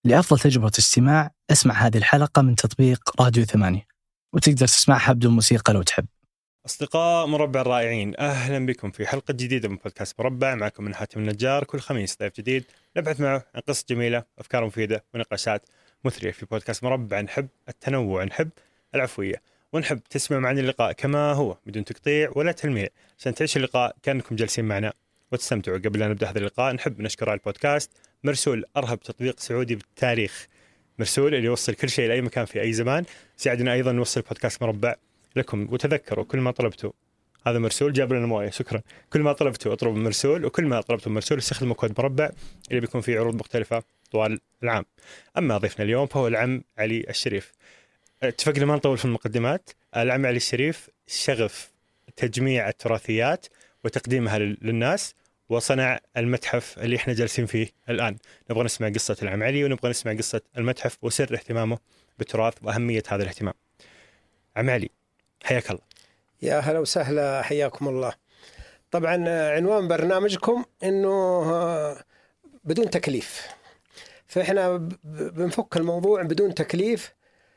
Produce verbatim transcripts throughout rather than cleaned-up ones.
لأفضل تجربة استماع اسمع هذه الحلقة من تطبيق راديو ثمانية، وتقدر تسمعها بدون موسيقى لو تحب. أصدقاء مربع الرائعين، أهلا بكم في حلقة جديدة من بودكاست مربع. معكم من حاتم النجار. كل خميس ضيف جديد نبحث معه عن قصص جميلة، أفكار مفيدة ونقاشات مثرية. في بودكاست مربع نحب التنوع، نحب العفوية، ونحب تسمع معنا اللقاء كما هو بدون تقطيع ولا تلميع، عشان تعيش اللقاء كأنكم جالسين معنا وتستمتعوا. قبل أن نبدأ هذا اللقاء نحب نشكر على البودكاست مرسول، أرهب تطبيق سعودي بالتاريخ. مرسول اللي يوصل كل شيء لأي مكان في أي زمان. ساعدنا أيضا نوصل بودكاست مربع لكم، وتذكروا كل ما طلبتوا هذا مرسول جاب لنا مويه. شكرا. كل ما طلبتوا اطلبوا مرسول، وكل ما طلبتوا مرسول استخدموا كود مربع اللي بيكون فيه عروض مختلفة طوال العام. أما ضيفنا اليوم فهو العم علي الشريف. اتفقنا ما نطول في المقدمات. العم علي الشريف شغف تجميع التراثيات وتقديمها للناس، وصنع المتحف اللي احنا جالسين فيه الآن. نبغى نسمع قصة العم علي، ونبغى نسمع قصة المتحف وسر اهتمامه بالتراث وأهمية هذا الاهتمام. عم علي، حياك الله. يا هلا وسهلا، حياكم الله. طبعا عنوان برنامجكم انه بدون تكليف، فاحنا بنفك الموضوع بدون تكليف.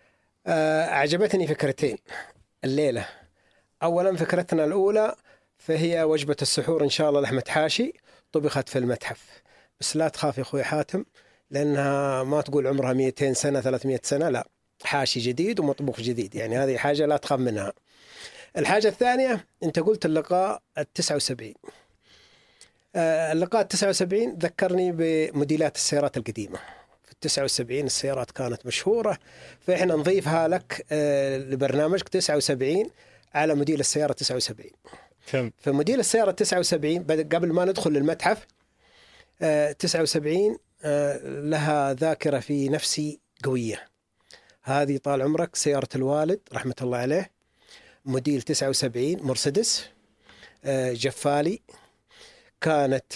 اعجبتني فكرتين الليله. اولا فكرتنا الاولى فهي وجبه السحور ان شاء الله لحمه حاشي طبخت في المتحف، بس لا تخاف يا اخوي حاتم لانها ما تقول عمرها مئتين سنه ثلاثمئة سنه، لا، حاشي جديد ومطبوخ جديد، يعني هذه حاجه لا تخاف منها. الحاجة الثانية أنت قلت اللقاء التسعة وسبعين. آه اللقاء التسعة وسبعين ذكرني بموديلات السيارات القديمة. في التسعة وسبعين السيارات كانت مشهورة، فإحنا نضيفها لك آه لبرنامجك تسعة وسبعين على موديل السيارة تسعة وسبعين. كم؟ فموديل السيارة تسعة وسبعين قبل ما ندخل للمتحف، آه تسعة وسبعين آه لها ذاكرة في نفسي قوية. هذه طال عمرك سيارة الوالد رحمة الله عليه، موديل تسعة وسبعين مرسيدس جفالي. كانت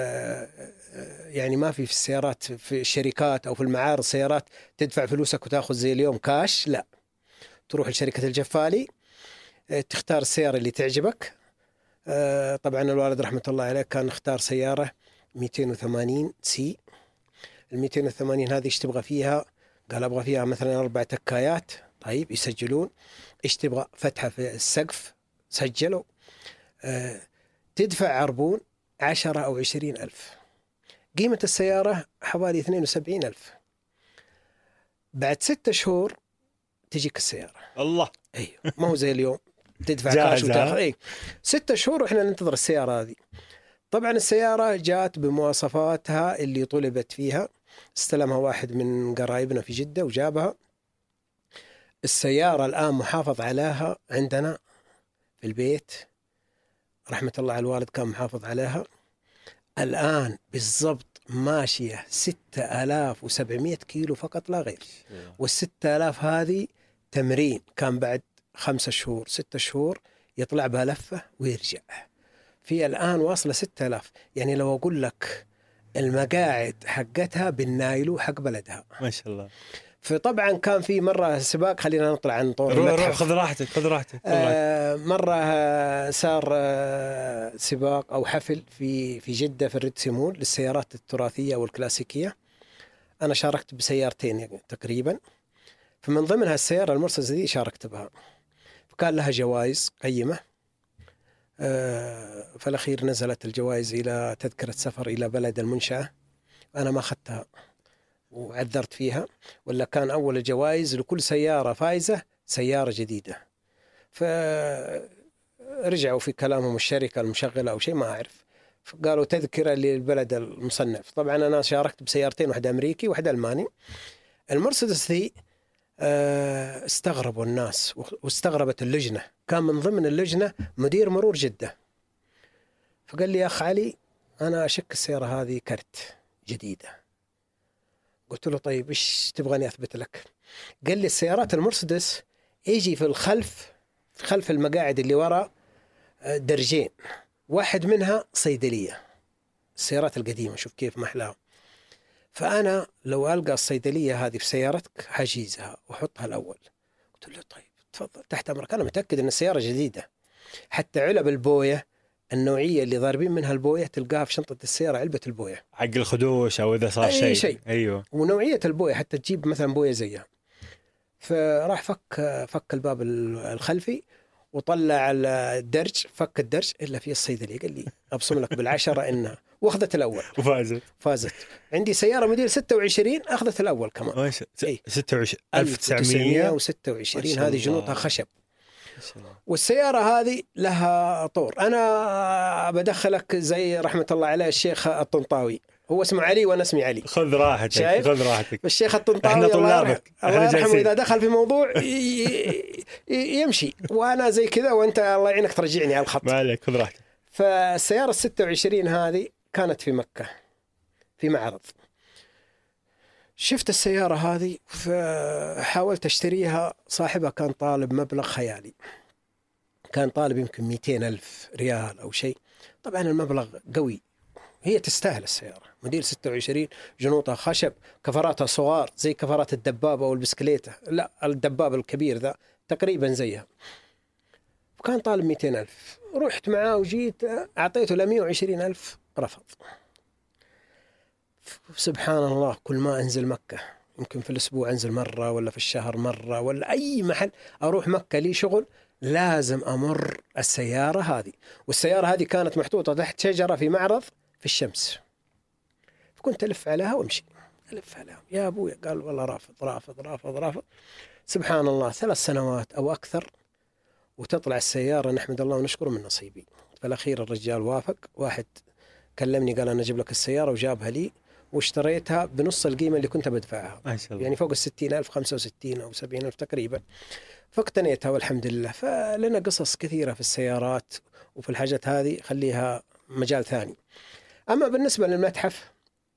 يعني ما في في السيارات في الشركات أو في المعارض سيارات تدفع فلوسك وتأخذ زي اليوم كاش، لا، تروح لشركة الجفالي تختار السيارة اللي تعجبك. طبعا الوالد رحمة الله عليه كان اختار سيارة مئتين وثمانين سي. المئتين وثمانين هذه ايش تبغى فيها؟ قال أبغى فيها مثلا أربع تكايات. طيب يسجلون. إيش تبغى؟ فتحة في السقف. سجلوا. أه تدفع عربون عشرة أو عشرين ألف. قيمة السيارة حوالي اثنين وسبعين ألف. بعد ستة شهور تجيك السيارة. الله. أيوه، ما هو زي اليوم تدفع كاش وتاخذ. أي ستة شهور وإحنا ننتظر السيارة هذه. طبعا السيارة جات بمواصفاتها اللي طلبت فيها. استلمها واحد من قرايبنا في جدة وجابها. السيارة الآن محافظ عليها عندنا في البيت، رحمة الله على الوالد كان محافظ عليها. الآن بالضبط ماشية ستة آلاف وسبعمائة كيلو فقط لا غير. والستة آلاف هذه تمرين، كان بعد خمسة شهور ستة شهور يطلع بها لفة ويرجع. في الآن واصلة ستة آلاف. يعني لو أقول لك المقاعد حقتها بالنايلو حق بلدها ما شاء الله. فطبعا كان في مرة سباق، خلينا نطلع عن طور روح المتحف. روح خذ راحتك خذ راحتك. آه مرة آه صار آه سباق أو حفل في في جدة في الريد سيمول للسيارات التراثية والكلاسيكية. أنا شاركت بسيارتين يعني تقريبا، فمن ضمنها السيارة المرسيدس دي شاركت بها، فكان لها جوائز قيمة. آه فالأخير نزلت الجوائز إلى تذكرة سفر إلى بلد المنشأة. أنا ما أخذتها وعذرت فيها، ولا كان أول الجوائز لكل سيارة فائزة سيارة جديدة. فرجعوا في كلامهم الشركة المشغلة أو شيء ما أعرف، قالوا تذكرة للبلد المصنف. طبعا أنا شاركت بسيارتين، واحدة أمريكي واحدة ألماني. المرسيدس ذي استغربوا الناس واستغربت اللجنة. كان من ضمن اللجنة مدير مرور جدة، فقال لي يا أخ علي أنا أشك السيارة هذه كرت جديدة. قلت له طيب إيش تبغاني أثبت لك؟ قال لي السيارات المرسيدس يجي في الخلف، في خلف المقاعد اللي وراء درجين، واحد منها صيدلية. السيارات القديمة شوف كيف محلاها. فأنا لو ألقى الصيدلية هذه في سيارتك حجيزها وحطها الأول. قلت له طيب تفضل تحت أمرك. أنا متأكد أن السيارة جديدة، حتى علب البوية النوعية اللي ضاربين منها البوية تلقاها في شنطة السيارة، علبة البوية حق الخدوش أو إذا صار أي شيء. شيء. أيوه. ونوعية البوية حتى تجيب مثلا بوية زيها. فراح فك فك الباب الخلفي وطلع الدرج، فك الدرج إلا في الصيدلي قال لي أبصم لك بالعشرة إنها، وأخذت الأول وفازت. فازت. عندي سيارة موديل ستة وعشرين أخذت الأول كمان. ماشي. إيه؟ ستة وعشرين ألف وتسعمية وستة وعشرين هذه جنوطها خشب. والسيارة هذه لها طور. أنا بدخلك زي رحمة الله عليه الشيخ الطنطاوي، هو اسمه علي وأنا اسمي علي. خذ راحتك خذ راحتك. الشيخ الطنطاوي احنا طلابك الله يرحمه إذا دخل في موضوع يمشي، وأنا زي كذا وأنت الله يعينك ترجعني على الخط. ما عليك خذ راحتك. فالسيارة الستة وعشرين هذه كانت في مكة في معرض. شفت السيارة هذه فحاولت أشتريها، صاحبها كان طالب مبلغ خيالي، كان طالب يمكن مئتين ألف ريال أو شيء. طبعا المبلغ قوي، هي تستاهل السيارة، موديل ستة وعشرين، جنوطها خشب، كفراتها صغار زي كفرات الدبابة أو البسكليتة، لا الدباب الكبير ذا تقريبا زيها. وكان طالب مئتين ألف، رحت معاه وجيت أعطيته له مئة وعشرين ألف، رفض. سبحان الله، كل ما أنزل مكة يمكن في الأسبوع أنزل مرة ولا في الشهر مرة ولا أي محل أروح مكة لي شغل لازم أمر السيارة هذه. والسيارة هذه كانت محطوطة تحت شجرة في معرض في الشمس، فكنت ألف عليها وامشي ألف عليها. يا أبوي قال والله رافض رافض رافض رافض. سبحان الله، ثلاث سنوات أو أكثر وتطلع السيارة، نحمد الله ونشكره من نصيبي. فالأخير الرجال وافق، واحد كلمني قال أنا أجيب لك السيارة وجابها لي، واشتريتها بنص القيمة اللي كنت بدفعها، يعني فوق الستين ألف، خمسة وستين أو سبعين ألف تقريبا. فاقتنيتها والحمد لله. فلنا قصص كثيرة في السيارات وفي الحاجات هذه، خليها مجال ثاني. أما بالنسبة للمتحف،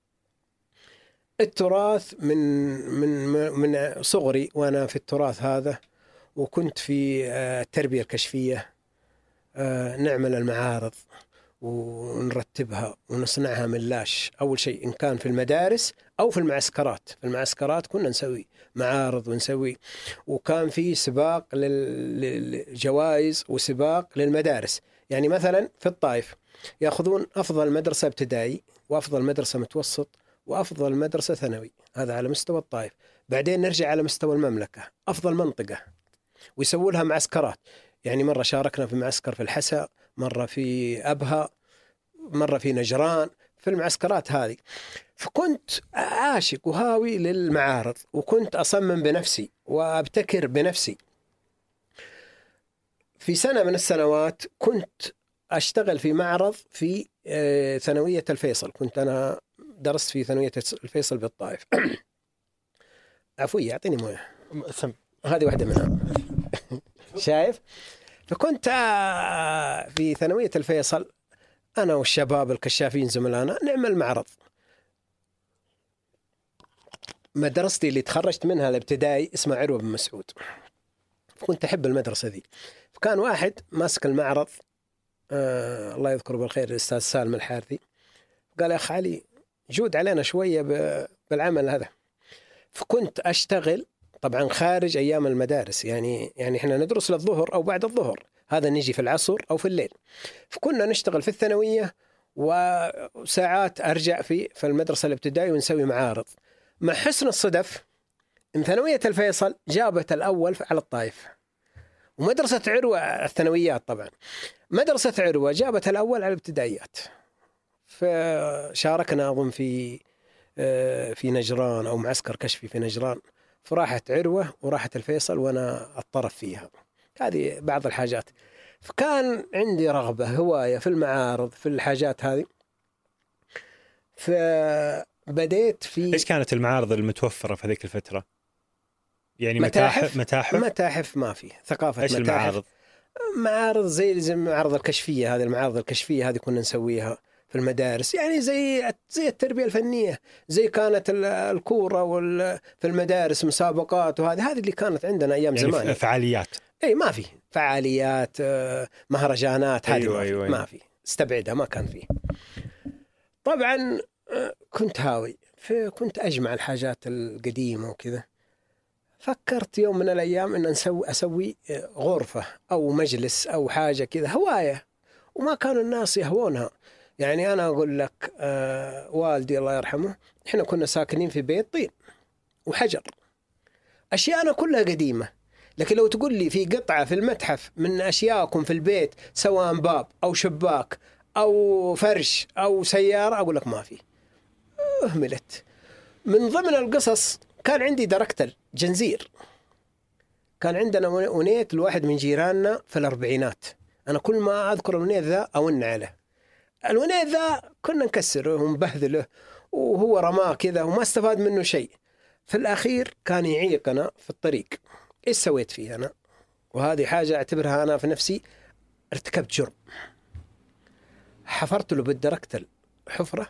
التراث من من من صغري وأنا في التراث هذا، وكنت في التربية الكشفية، نعمل المعارض ونرتبها ونصنعها من لاش. أول شيء إن كان في المدارس أو في المعسكرات، في المعسكرات كنا نسوي معارض ونسوي، وكان في سباق للجوائز وسباق للمدارس. يعني مثلا في الطائف يأخذون أفضل مدرسة ابتدائي وأفضل مدرسة متوسط وأفضل مدرسة ثانوي، هذا على مستوى الطائف. بعدين نرجع على مستوى المملكة أفضل منطقة، ويسووا لها معسكرات. يعني مرة شاركنا في معسكر في الحسا، مرة في أبها، مرة في نجران، في المعسكرات هذه. فكنت عاشق وهاوي للمعارض، وكنت أصمم بنفسي وأبتكر بنفسي. في سنة من السنوات كنت أشتغل في معرض في ثانوية الفيصل، كنت أنا درست في ثانوية الفيصل بالطائف. عفوية أعطيني موية، هذه واحدة منها. شايف؟ فكنت في ثانوية الفيصل أنا والشباب الكشافين زملائنا نعمل معرض. مدرستي اللي تخرجت منها الابتدائي اسمها عروة بن مسعود، كنت أحب المدرسة ذي. فكان واحد ماسك المعرض، آه الله يذكره بالخير، الأستاذ سالم الحارثي، قال يا أخ علي جود علينا شوية بالعمل هذا. فكنت أشتغل طبعا خارج أيام المدارس، يعني يعني إحنا ندرس للظهر أو بعد الظهر، هذا نجي في العصر أو في الليل. فكنا نشتغل في الثانوية وساعات أرجع في في المدرسة الابتدائية ونسوي معارض. مع حسن الصدف إن ثانوية الفيصل جابت الأول على الطائف، ومدرسة عروة الثانويات طبعا، مدرسة عروة جابت الأول على الابتدائيات. فشاركنا أظن في في نجران أو معسكر كشفي في نجران، فراحت عروة وراحت الفيصل وأنا الطرف فيها. هذه بعض الحاجات. فكان عندي رغبة هواية في المعارض في الحاجات هذه. فبديت في إيش كانت المعارض المتوفرة في هذيك الفترة؟ يعني متاحف متاحف متاحف ما في ثقافة. إيش متاحف المعارض؟ معارض زي زي المعارض الكشفية، هذه المعارض الكشفية هذه كنا نسويها في المدارس، يعني زي زي التربية الفنية، زي كانت الكورة وال في المدارس مسابقات، وهذه هذه اللي كانت عندنا أيام يعني زمان. فعاليات. أي ما في فعاليات، مهرجانات، هذه أيوة ما, أيوة في. ما في استبعدها، ما كان فيه. طبعا كنت هاوي، فكنت أجمع الحاجات القديمة وكذا. فكرت يوم من الأيام أن نسوي أسوي غرفة أو مجلس أو حاجة كذا هواية، وما كانوا الناس يهوونها. يعني أنا أقول لك آه والدي الله يرحمه، إحنا كنا ساكنين في بيت طين وحجر، أشياءنا كلها قديمة. لكن لو تقول لي في قطعة في المتحف من أشياءكم في البيت، سواء باب أو شباك أو فرش أو سيارة، أقول لك ما في، أهملت. من ضمن القصص كان عندي دركتل جنزير، كان عندنا ونيت الواحد من جيراننا في الأربعينات. أنا كل ما أذكر الونيت ذا أون عليه. الونيت ذا كنا نكسره ونبهذله وهو رماه كذا وما استفاد منه شيء. في الأخير كان يعيقنا في الطريق. إيش سويت فيه أنا؟ وهذه حاجة أعتبرها أنا في نفسي ارتكبت جرم. حفرت له بالدركتل حفرة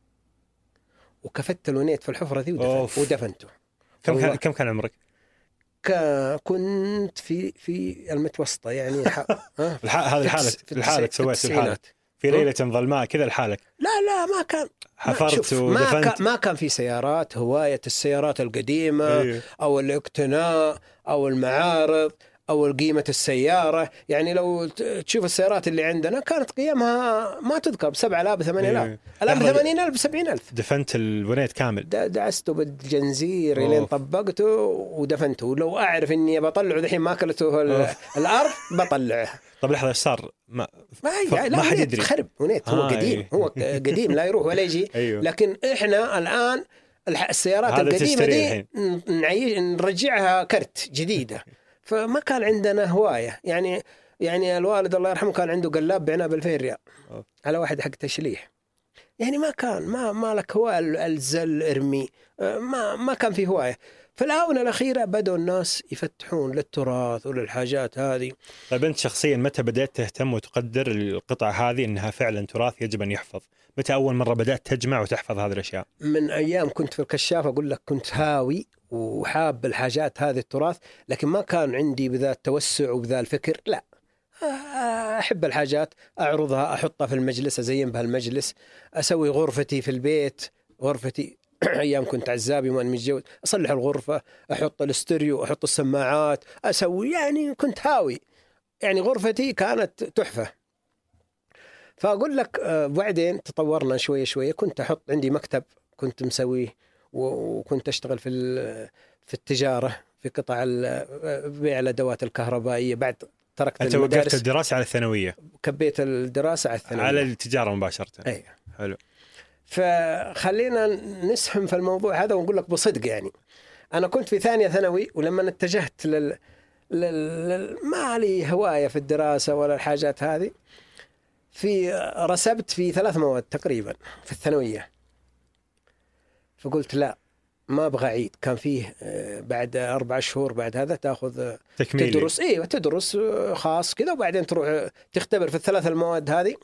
وكفت الونيت في الحفرة ذي ودفن ودفنته. كم كان كم كان عمرك؟ كنت في في المتوسطة يعني. ح... هذا الحالة الحالة سويت الحالة في ليلة ظلماء كذا الحالة؟ لا لا ما كان. حفرت ما, ودفنت. ما, كان ما كان في سيارات، هواية السيارات القديمة أيه. أو الاقتناء أو المعارض أو قيمة السيارة. يعني لو تشوف السيارات اللي عندنا كانت قيمها ما تذكر، بسبعة آلاف بثمانية آلاف الآن بثمانين ألف بسبعين ألف. دفنت البنيت كامل؟ دعسته بالجنزير لين طبقته ودفنته. ولو أعرف إني بطلعه ذحين ما أكلته الأرض بطلعه. طب لحظة إيش صار؟ ما ما, ما حد يدري. خرب ونيت هو آه قديم أيه. هو قديم لا يروح ولا يجي. أيوه. لكن إحنا الآن السيارات القديمة دي نعيش نرجعها كرت جديدة. فما كان عندنا هواية. يعني يعني الوالد الله يرحمه كان عنده قلاب بعناه بالفين ريال على واحد حق تشليح. يعني ما كان ما ما لك هواية الزل ارمي، ما ما كان في هواية. في الآونة الأخيرة بدأوا الناس يفتحون للتراث وللحاجات هذه. طيب أنت شخصيا متى بدأت تهتم وتقدر القطع هذه أنها فعلا تراث يجب أن يحفظ؟ متى أول مرة بدأت تجمع وتحفظ هذه الأشياء؟ من أيام كنت في الكشاف أقول لك، كنت هاوي وحاب الحاجات هذه التراث، لكن ما كان عندي بذا التوسع وبذا الفكر. لا، أحب الحاجات أعرضها، أحطها في المجلس، أزين بها المجلس، أسوي غرفتي في البيت. غرفتي أيام كنت عزابي وأنا متجوز، أصلح الغرفة، أحط الاستريو، أحط السماعات، أسوي. يعني كنت هاوي، يعني غرفتي كانت تحفة. فأقول لك بعدين تطورنا شوية شوية. كنت أحط عندي مكتب كنت مسويه، وكنت أشتغل في في التجارة، في قطع بيع الأدوات الكهربائية. بعد تركت أنت المدارس. وقفت الدراسة على الثانوية؟ كبيت الدراسة على الثانوية، على التجارة مباشرة. أي حلو. فخلينا نسهم في الموضوع هذا ونقول لك بصدق. يعني أنا كنت في ثانية ثانوي، ولما اتجهت لل... لل... ما لي هواية في الدراسة ولا الحاجات هذه، في رسبت في ثلاث مواد تقريبا في الثانوية. فقلت لا، ما أبغى أعيد. كان فيه بعد أربع شهور بعد هذا تأخذ تكميلي. تدرس إيه تدرس خاص كذا، وبعدين تروح تختبر في الثلاث المواد هذه.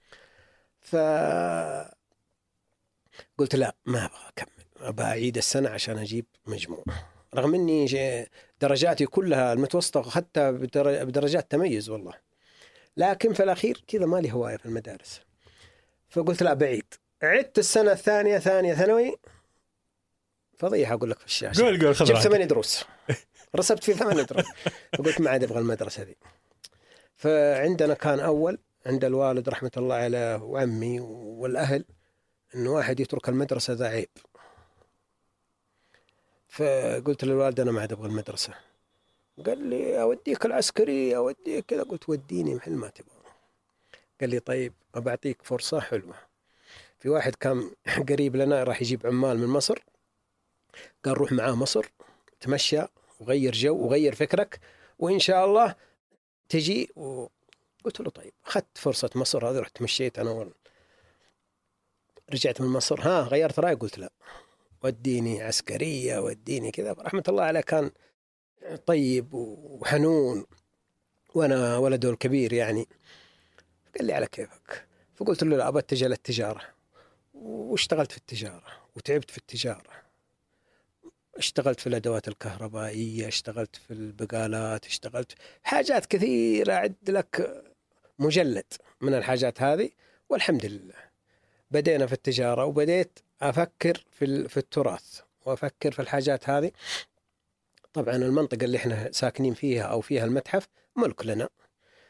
فقلت لا، ما أبغى أكمل، أبغى أعيد السنة عشان أجيب مجموع، رغم أني درجاتي كلها المتوسطة أخذتها بدرجات تميز والله. لكن في الأخير كذا ما لي هواية في المدارس. فقلت لا، بعيد. عدت السنة الثانية ثانية ثانوي، فضيحة أقول لك في الشاشة. قول قول جبت ثمانية دروس، رسبت في ثمانية دروس. فقلت ما عاد أبغى المدرسة دي. فعندنا كان أول عند الوالد رحمة الله عليه وعمي والأهل إنه واحد يترك المدرسة ذا عيب. فقلت للوالد أنا ما عاد أبغى المدرسة. قال لي أوديك العسكري، أوديك كذا. قلت وديني محل ما تبغى. قال لي طيب أبعطيك فرصة حلوة. في واحد كان قريب لنا راح يجيب عمال من مصر، قال روح معاه مصر، تمشى وغير جو وغير فكرك، وإن شاء الله تجي. وقلت له طيب. أخذت فرصة مصر هذه، رحت مشيت أنا أول. رجعت من مصر، ها غيرت رأي. قلت لا، وديني عسكرية، وديني كذا. رحمة الله عليه كان طيب وحنون، وأنا ولده الكبير يعني. قال لي على كيفك. فقلت له لا، أبى أتجه للتجارة. واشتغلت في التجارة وتعبت في التجارة. اشتغلت في الأدوات الكهربائية، اشتغلت في البقالات، اشتغلت حاجات كثيرة. أعد لك مجلد من الحاجات هذه. والحمد لله بدينا في التجارة، وبديت أفكر في في التراث وأفكر في الحاجات هذه. طبعا المنطقة اللي احنا ساكنين فيها أو فيها المتحف ملك لنا،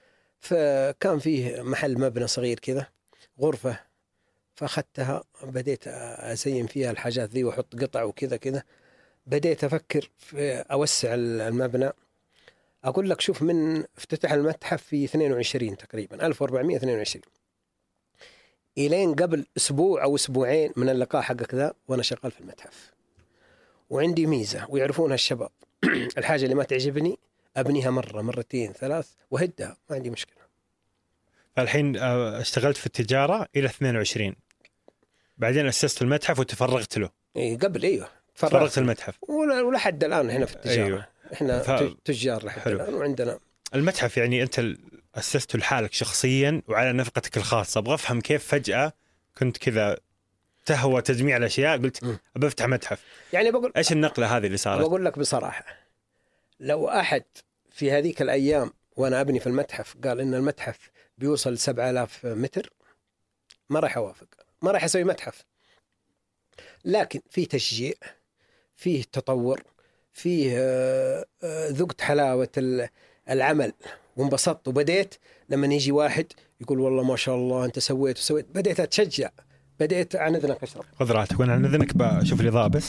فكان فيه محل مبنى صغير كذا غرفة، فأخذتها بديت أزين فيها الحاجات ذي وأحط قطع وكذا كذا. بديت أفكر في أوسع المبنى. أقول لك شوف، من افتتح المتحف في اثنين وعشرين تقريبا ألف وأربعمائة واثنين وعشرين إلين قبل أسبوع أو أسبوعين من اللقاء حقك ذا وأنا شغال في المتحف، وعندي ميزة ويعرفونها الشباب الحاجة اللي ما تعجبني أبنيها مرة مرتين ثلاث وهدها، ما عندي مشكلة. فالحين اشتغلت في التجارة إلى اثنين وعشرين، بعدين أسست المتحف وتفرغت له. إيه قبل أيوه تفرغت المتحف ولحد الآن هنا في التجارة. أيوه. إحنا ف... تجار لحد حلو. الآن. وعندنا المتحف يعني أنت أسسته لحالك شخصيا وعلى نفقتك الخاصة. أبغى أفهم كيف فجأة كنت كذا تهوى تجميع الأشياء قلت أبى أفتح متحف. يعني بقول إيش النقلة هذه اللي صارت؟ بقول لك بصراحة، لو أحد في هذيك الأيام وأنا أبني في المتحف قال إن المتحف بيوصل سبعة آلاف متر ما راح أوافق، ما راح أسوي متحف. لكن فيه تشجيع، فيه تطور، فيه ذقت حلاوة العمل وانبسطت. وبديت لما يجي واحد يقول والله ما شاء الله أنت سويت وسويت، بديت أتشجع، بديت عن إذنك أشرب. خذ راحتك وأنا عن إذنك بشوف الإضاءة بس.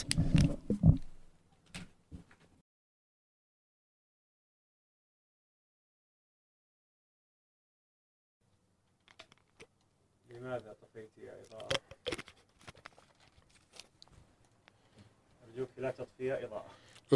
لماذا طفيت يا إضاءة؟ أرجوك لا تطفي يا إضاءة.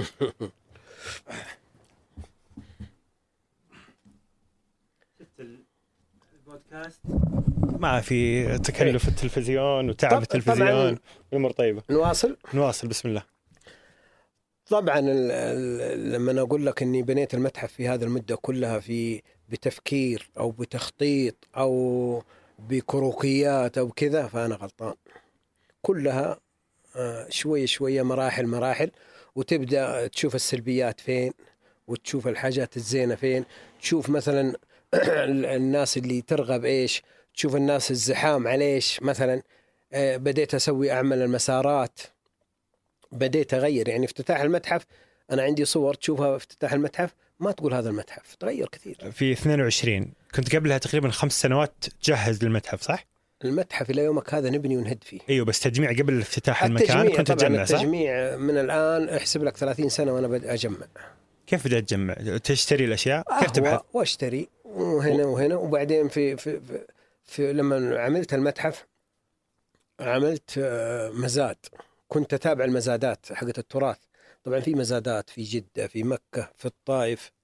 شفت البودكاست ما في تكلف التلفزيون وتعب التلفزيون والأمور طيبة. نواصل نواصل بسم الله. طبعا لما أنا أقول لك أني بنيت المتحف في هذه المدة كلها في بتفكير أو بتخطيط أو بكروكيات أو كذا، فأنا غلطان. كلها شوية شوية مراحل مراحل، وتبدأ تشوف السلبيات فين وتشوف الحاجات الزينة فين. تشوف مثلا الناس اللي ترغب إيش، تشوف الناس الزحام عليش. مثلا بديت أسوي أعمل المسارات، بديت أغير. يعني افتتاح المتحف أنا عندي صور تشوفها افتتاح المتحف ما تقول هذا المتحف، تغير كثير. في اثنين وعشرين كنت قبلها تقريبا خمس سنوات تجهز للمتحف صح؟ المتحف إلى يومك هذا نبني ونهد فيه. أيوه بس تجميع قبل افتتاح المكان كنت تجمع صح؟ التجميع من الآن احسب لك ثلاثين سنة وأنا بدأ أجمع. كيف بدأت تجمع؟ تشتري الأشياء؟ كيف تبحث؟ واشتري وهنا وهنا. وبعدين في, في, في, في لما عملت المتحف عملت مزاد، كنت أتابع المزادات حقت التراث. طبعا في مزادات في جدة، في مكة، في الطائف.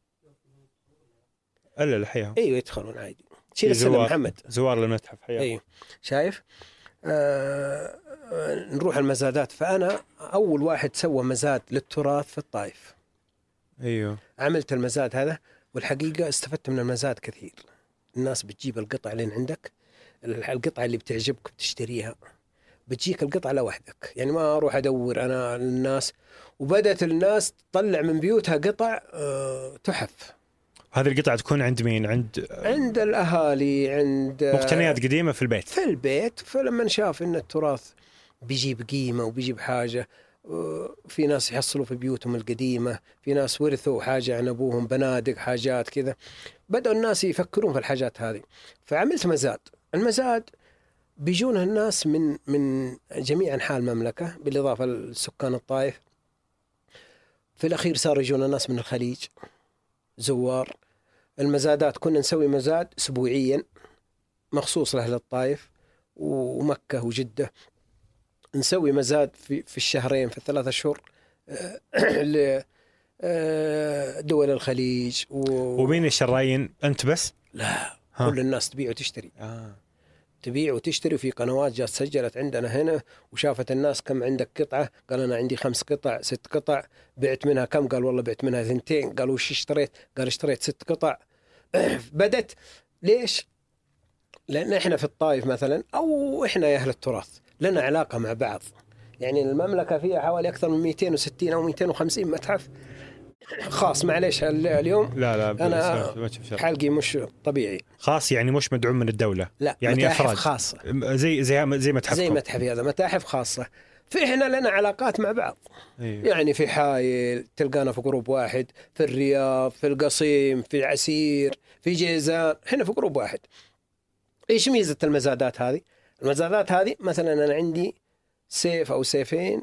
ألا الحياة أيوة يدخلون عادي. شيل السلام محمد. زوار للمتحف حياة. أيوة شايف. آه نروح المزادات. فأنا أول واحد سوى مزاد للتراث في الطائف. أيوة عملت المزاد هذا، والحقيقة استفدت من المزاد كثير. الناس بتجيب القطع اللي عندك، القطعة اللي بتعجبك بتشتريها، بتجيك القطعة لوحدك. يعني ما أروح أدور أنا للناس. وبدأت الناس تطلع من بيوتها قطع أه تحف. هذه القطعة تكون عند مين؟ عند عند الأهالي، عند مقتنيات قديمة في البيت. في البيت. فلما نشاف إن التراث بيجيب قيمة وبيجيب حاجة، في ناس يحصلوا في بيوتهم القديمة، في ناس ورثوا حاجة عن أبوهم، بنادق، حاجات كذا. بدأوا الناس يفكرون في الحاجات هذه. فعملت مزاد. المزاد بيجونها الناس من من جميع أنحاء المملكة بالإضافة لسكان الطائف. في الأخير صار يجون الناس من الخليج زوار. المزادات كنا نسوي مزاد أسبوعيا مخصوص لأهل الطائف ومكة وجدة. نسوي مزاد في في الشهرين في الثلاثة شهور لدول الخليج. و... ومين الشرايين؟ أنت بس؟ لا ها. كل الناس تبيع وتشتري. آه. تبيع وتشتري. في قنوات جات سجلت عندنا هنا وشافت الناس كم عندك قطعة، قال أنا عندي خمس قطع ست قطع. بعت منها كم؟ قال والله بعت منها ثنتين. قالوا وش اشتريت؟ قال اشتريت ست قطع. بدت ليش؟ لأن إحنا في الطائف مثلا أو إحنا يا أهل التراث لنا علاقة مع بعض. يعني المملكة فيها حوالي أكثر من مئتين وستين أو مئتين وخمسين متحف خاص. معليش اليوم لا لا أنا حلقي مش طبيعي. خاص يعني مش مدعوم من الدولة. لا يعني متاحف أفراد خاصة زي زي زي متحف زي متحف هذا متاحف خاصة. فإحنا لنا علاقات مع بعض. أيوه. يعني في حايل تلقانا في جروب واحد، في الرياض، في القصيم، في عسير، في جيزان، إحنا في جروب واحد. إيش ميزة المزادات هذه؟ المزادات هذه مثلا أنا عندي سيف أو سيفين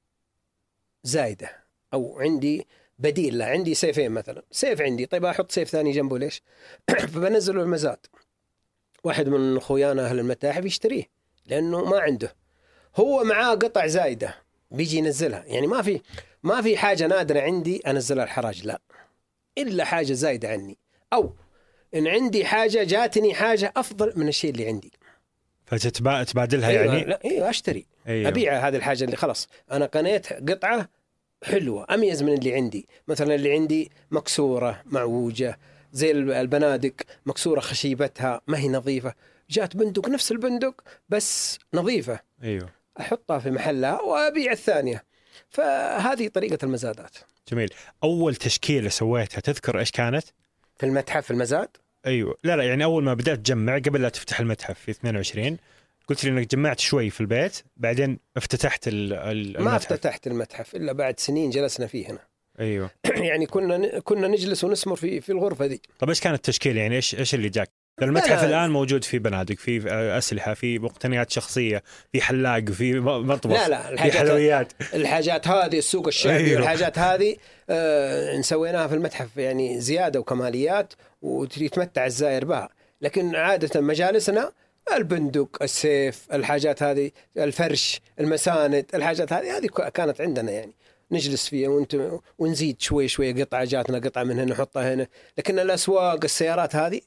زايدة، أو عندي بديل لا، عندي سيفين مثلا، سيف عندي طيب أحط سيف ثاني جنبه ليش؟ فبنزله المزاد. واحد من أخويانا أهل المتاحف يشتريه لأنه ما عنده، هو معاه قطع زايدة بيجي ينزلها. يعني ما في ما في حاجة نادرة عندي أنزلها الحراج، لا، إلا حاجة زايدة عني، أو إن عندي حاجة جاتني حاجة أفضل من الشيء اللي عندي فتتبادلها. أيوة يعني لا أيوة أشتري. أيوه. أبيع هذه الحاجة اللي خلاص أنا قنيت قطعة حلوة أميز من اللي عندي. مثلا اللي عندي مكسورة معوجة زي البنادق، مكسورة خشيبتها ما هي نظيفة، جات بندق نفس البندق بس نظيفة، أيوه، أحطها في محلها وأبيع الثانية. فهذه طريقة المزادات. جميل. أول تشكيلة سويتها تذكر إيش كانت؟ في المتحف في المزاد؟ أيوه، لا لا يعني أول ما بدأت تجمع قبل لا تفتح المتحف في اثنين وعشرين، قلت لي إنك جمعت شوي في البيت بعدين افتتحت المتحف. ما افتتحت المتحف إلا بعد سنين جلسنا فيه هنا. أيوه. يعني كنا كنا نجلس ونسمر في في الغرفة دي. طب إيش كانت التشكيلة؟ يعني إيش إيش اللي جاك؟ المتحف الآن موجود في بنادق، في أسلحة، في مقتنيات شخصية، في حلاق، في مطبخ، لا لا في حلويات. الحاجات هذه السوق الشعبي. أيوه. والحاجات هذه آه سويناها في المتحف يعني زيادة وكماليات ويتمتع الزائر بها. لكن عادة مجالسنا البندق، السيف، الحاجات هذه، الفرش، المساند، الحاجات هذه هذه كانت عندنا يعني نجلس فيها وانت ونزيد شوي شوي قطعة، جاتنا قطعة من هنا نحطها هنا. لكن الأسواق السيارات هذه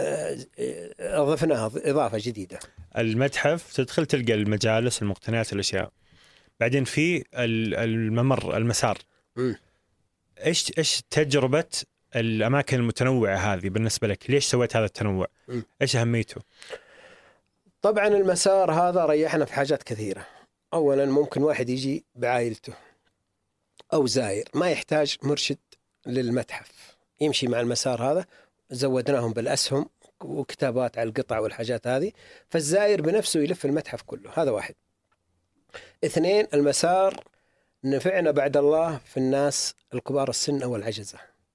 أضفناها إضافة جديدة. المتحف تدخل تلقى المجالس، المقتنيات، الأشياء. بعدين في الممر، المسار. م. إيش إيش تجربة الأماكن المتنوعة هذه بالنسبة لك؟ ليش سويت هذا التنوع؟ م. إيش أهميته؟ طبعا المسار هذا ريحنا في حاجات كثيرة. أولا ممكن واحد يجي بعائلته أو زائر ما يحتاج مرشد للمتحف، يمشي مع المسار هذا. زودناهم بالأسهم وكتابات على القطع والحاجات هذه، فالزائر بنفسه يلف المتحف كله. هذا واحد. اثنين، المسار نفعنا بعد الله في الناس الكبار السن أو العجزة.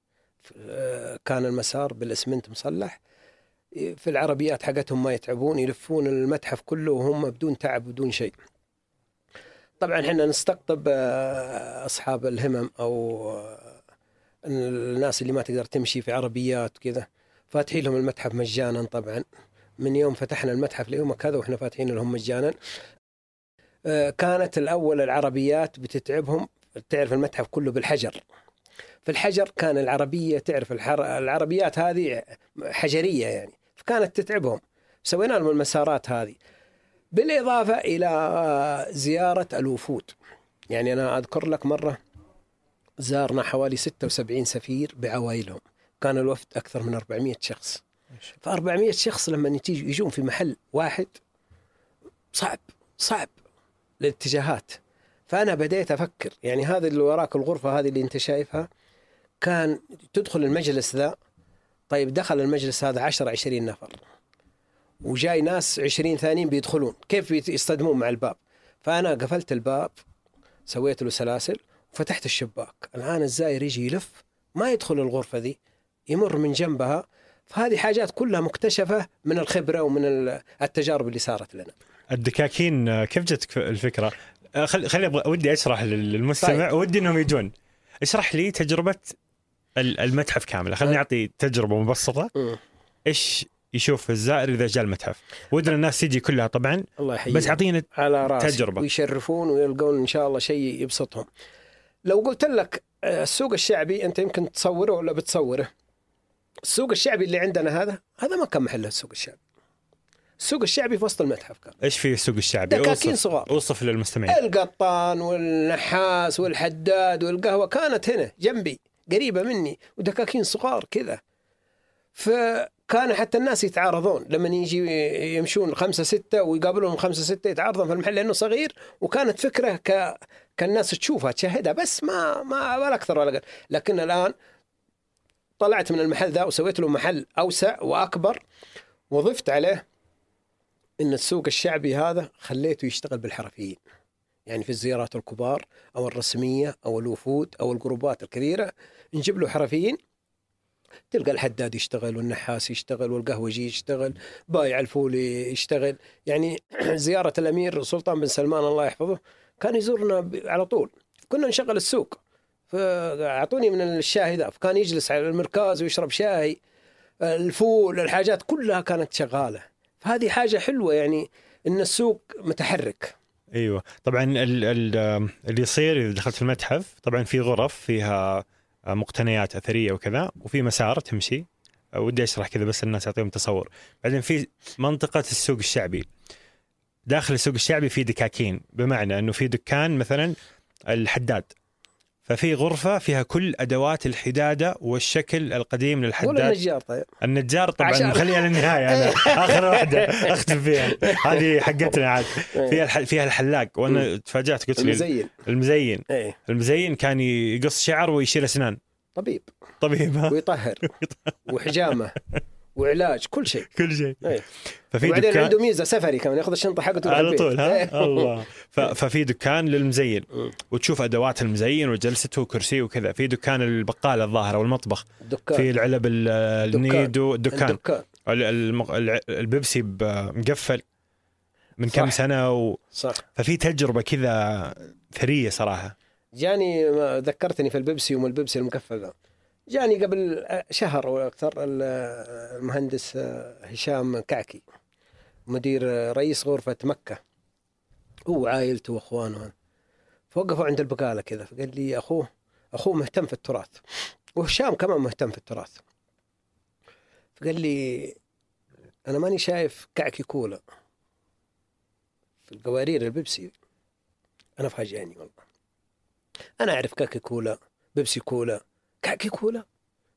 كان المسار بالإسمنت مصلح، في العربيات حقتهم ما يتعبون، يلفون المتحف كله وهم بدون تعب بدون شيء. طبعا احنا نستقطب أصحاب الهمم أو الناس اللي ما تقدر تمشي في عربيات كذا، فاتحين لهم المتحف مجانا. طبعا من يوم فتحنا المتحف ليومك هذا وإحنا فاتحين لهم مجانا. كانت الأول العربيات بتتعبهم، تعرف المتحف كله بالحجر، في الحجر كان العربية تعرف الحر... العربيات هذه حجرية يعني، فكانت تتعبهم. سوينا لهم المسارات هذه بالإضافة إلى زيارة الوفود. يعني أنا أذكر لك مرة زارنا حوالي ستة وسبعين سفير بعوائلهم، كان الوفد أكثر من أربعمائة شخص. فأربعمائة شخص لما يجي يجون في محل واحد صعب صعب للاتجاهات. فأنا بديت أفكر يعني هذا اللي وراك الغرفة هذه اللي أنت شايفها، كان تدخل المجلس ذا، طيب دخل المجلس هذا عشرة عشرين نفر وجاي ناس عشرين ثانيين بيدخلون، كيف يصطدمون مع الباب؟ فأنا قفلت الباب، سويت له سلاسل وفتحت الشباك. الآن الزائر يجي يلف ما يدخل الغرفة ذي، يمر من جنبها. فهذه حاجات كلها مكتشفة من الخبرة ومن التجارب اللي صارت لنا. الدكاكين كيف جتك الفكرة؟ خلي خلي ودي أشرح للمستمع. طيب. ودي إنهم يجون. اشرح لي تجربة المتحف كاملة. خليني أعطي تجربة مبسطة. م. إيش يشوف الزائر إذا جاء المتحف؟ ودنا الناس تيجي كلها طبعا، الله يحييك، بس أعطينا على راسي تجربة ويشرفون ويلقون إن شاء الله شيء يبسطهم. لو قلت لك السوق الشعبي أنت يمكن تصوره ولا بتصوره. السوق الشعبي اللي عندنا هذا هذا ما كان محله السوق الشعبي. السوق الشعبي في وسط المتحف كان. إيش في السوق الشعبي؟ دكاكين صغار. وصف للمستمعين. القطان والنحاس والحداد والقهوة كانت هنا جنبي قريبة مني، ودكاكين صغار كذا. فكان حتى الناس يتعارضون لما يجي يمشون خمسة ستة ويقابلون خمسة ستة يتعارضون في المحل لأنه صغير. وكانت فكرة ك كالناس تشوفها تشاهدها بس ما ما ولا أكثر ولا أقل. لكن الآن طلعت من المحل ذا وسويت له محل أوسع وأكبر، وضفت عليه إن السوق الشعبي هذا خليته يشتغل بالحرفيين. يعني في الزيارات الكبار أو الرسمية أو الوفود أو الجروبات الكبيرة نجيب له حرفيين، تلقى الحداد يشتغل والنحاس يشتغل والقهوجي يشتغل، بايع الفول يشتغل. يعني زيارة الأمير سلطان بن سلمان الله يحفظه كان يزورنا على طول، كنا نشغل السوق، فأعطوني من الشاي ذا، فكان يجلس على المركز ويشرب شاي، الفول، الحاجات كلها كانت شغالة. فهذه حاجة حلوة يعني إن السوق متحرك. ايوه طبعا ال- ال- اللي يصير اذا دخلت المتحف طبعا في غرف فيها مقتنيات اثريه وكذا، وفي مسار تمشي. ودي اشرح كذا بس الناس يعطيهم تصور. بعدين في منطقه السوق الشعبي، داخل السوق الشعبي في دكاكين، بمعنى انه في دكان مثلا الحداد، ففي غرفه فيها كل ادوات الحداده والشكل القديم للحداد. ولا النجار؟ طيب النجار طبعا عشان- مخليها للنهايه، انا اخر واحده اختم فيها، هذه حقتنا عاد. فيها الح... فيها الحلاق، وانا تفاجأت قلت لي المزين. المزين ايه المزين كان يقص شعر ويشيل اسنان. طبيب طبيب ها؟ ويطهر وحجامة وعلاج، كل شيء. كل شيء. ايه ففي وبعدين دكان عنده ميزة سفري كمان، ياخذ الشنطة حقته على البيت. طول ها إيه. الله. ف... ففي دكان للمزين وتشوف ادوات المزين وجلسته وكرسي وكذا. في دكان البقالة الظاهر والمطبخ، دكان في العلب ال- النيدو الدكان, الدكان ال- الم- الع- البيبسي ب- مقفل من كم صح. سنة و... صح. ففي تجربة كذا ثرية صراحة. جاني ما ذكرتني في البيبسي وما البيبسي المكفل ذا، جاني قبل شهر او اكثر المهندس هشام كعكي، مدير رئيس غرفة مكة، هو عائلته واخوانه، فوقفوا عند البقالة كذا، فقال لي اخوه اخوه مهتم في التراث، وهشام كمان مهتم في التراث، فقال لي انا ماني شايف كعكي كولا في القوارير البيبسي. انا فاجأني والله، أنا أعرف كاكي كولا، بيبسي كولا، كاكي كولا.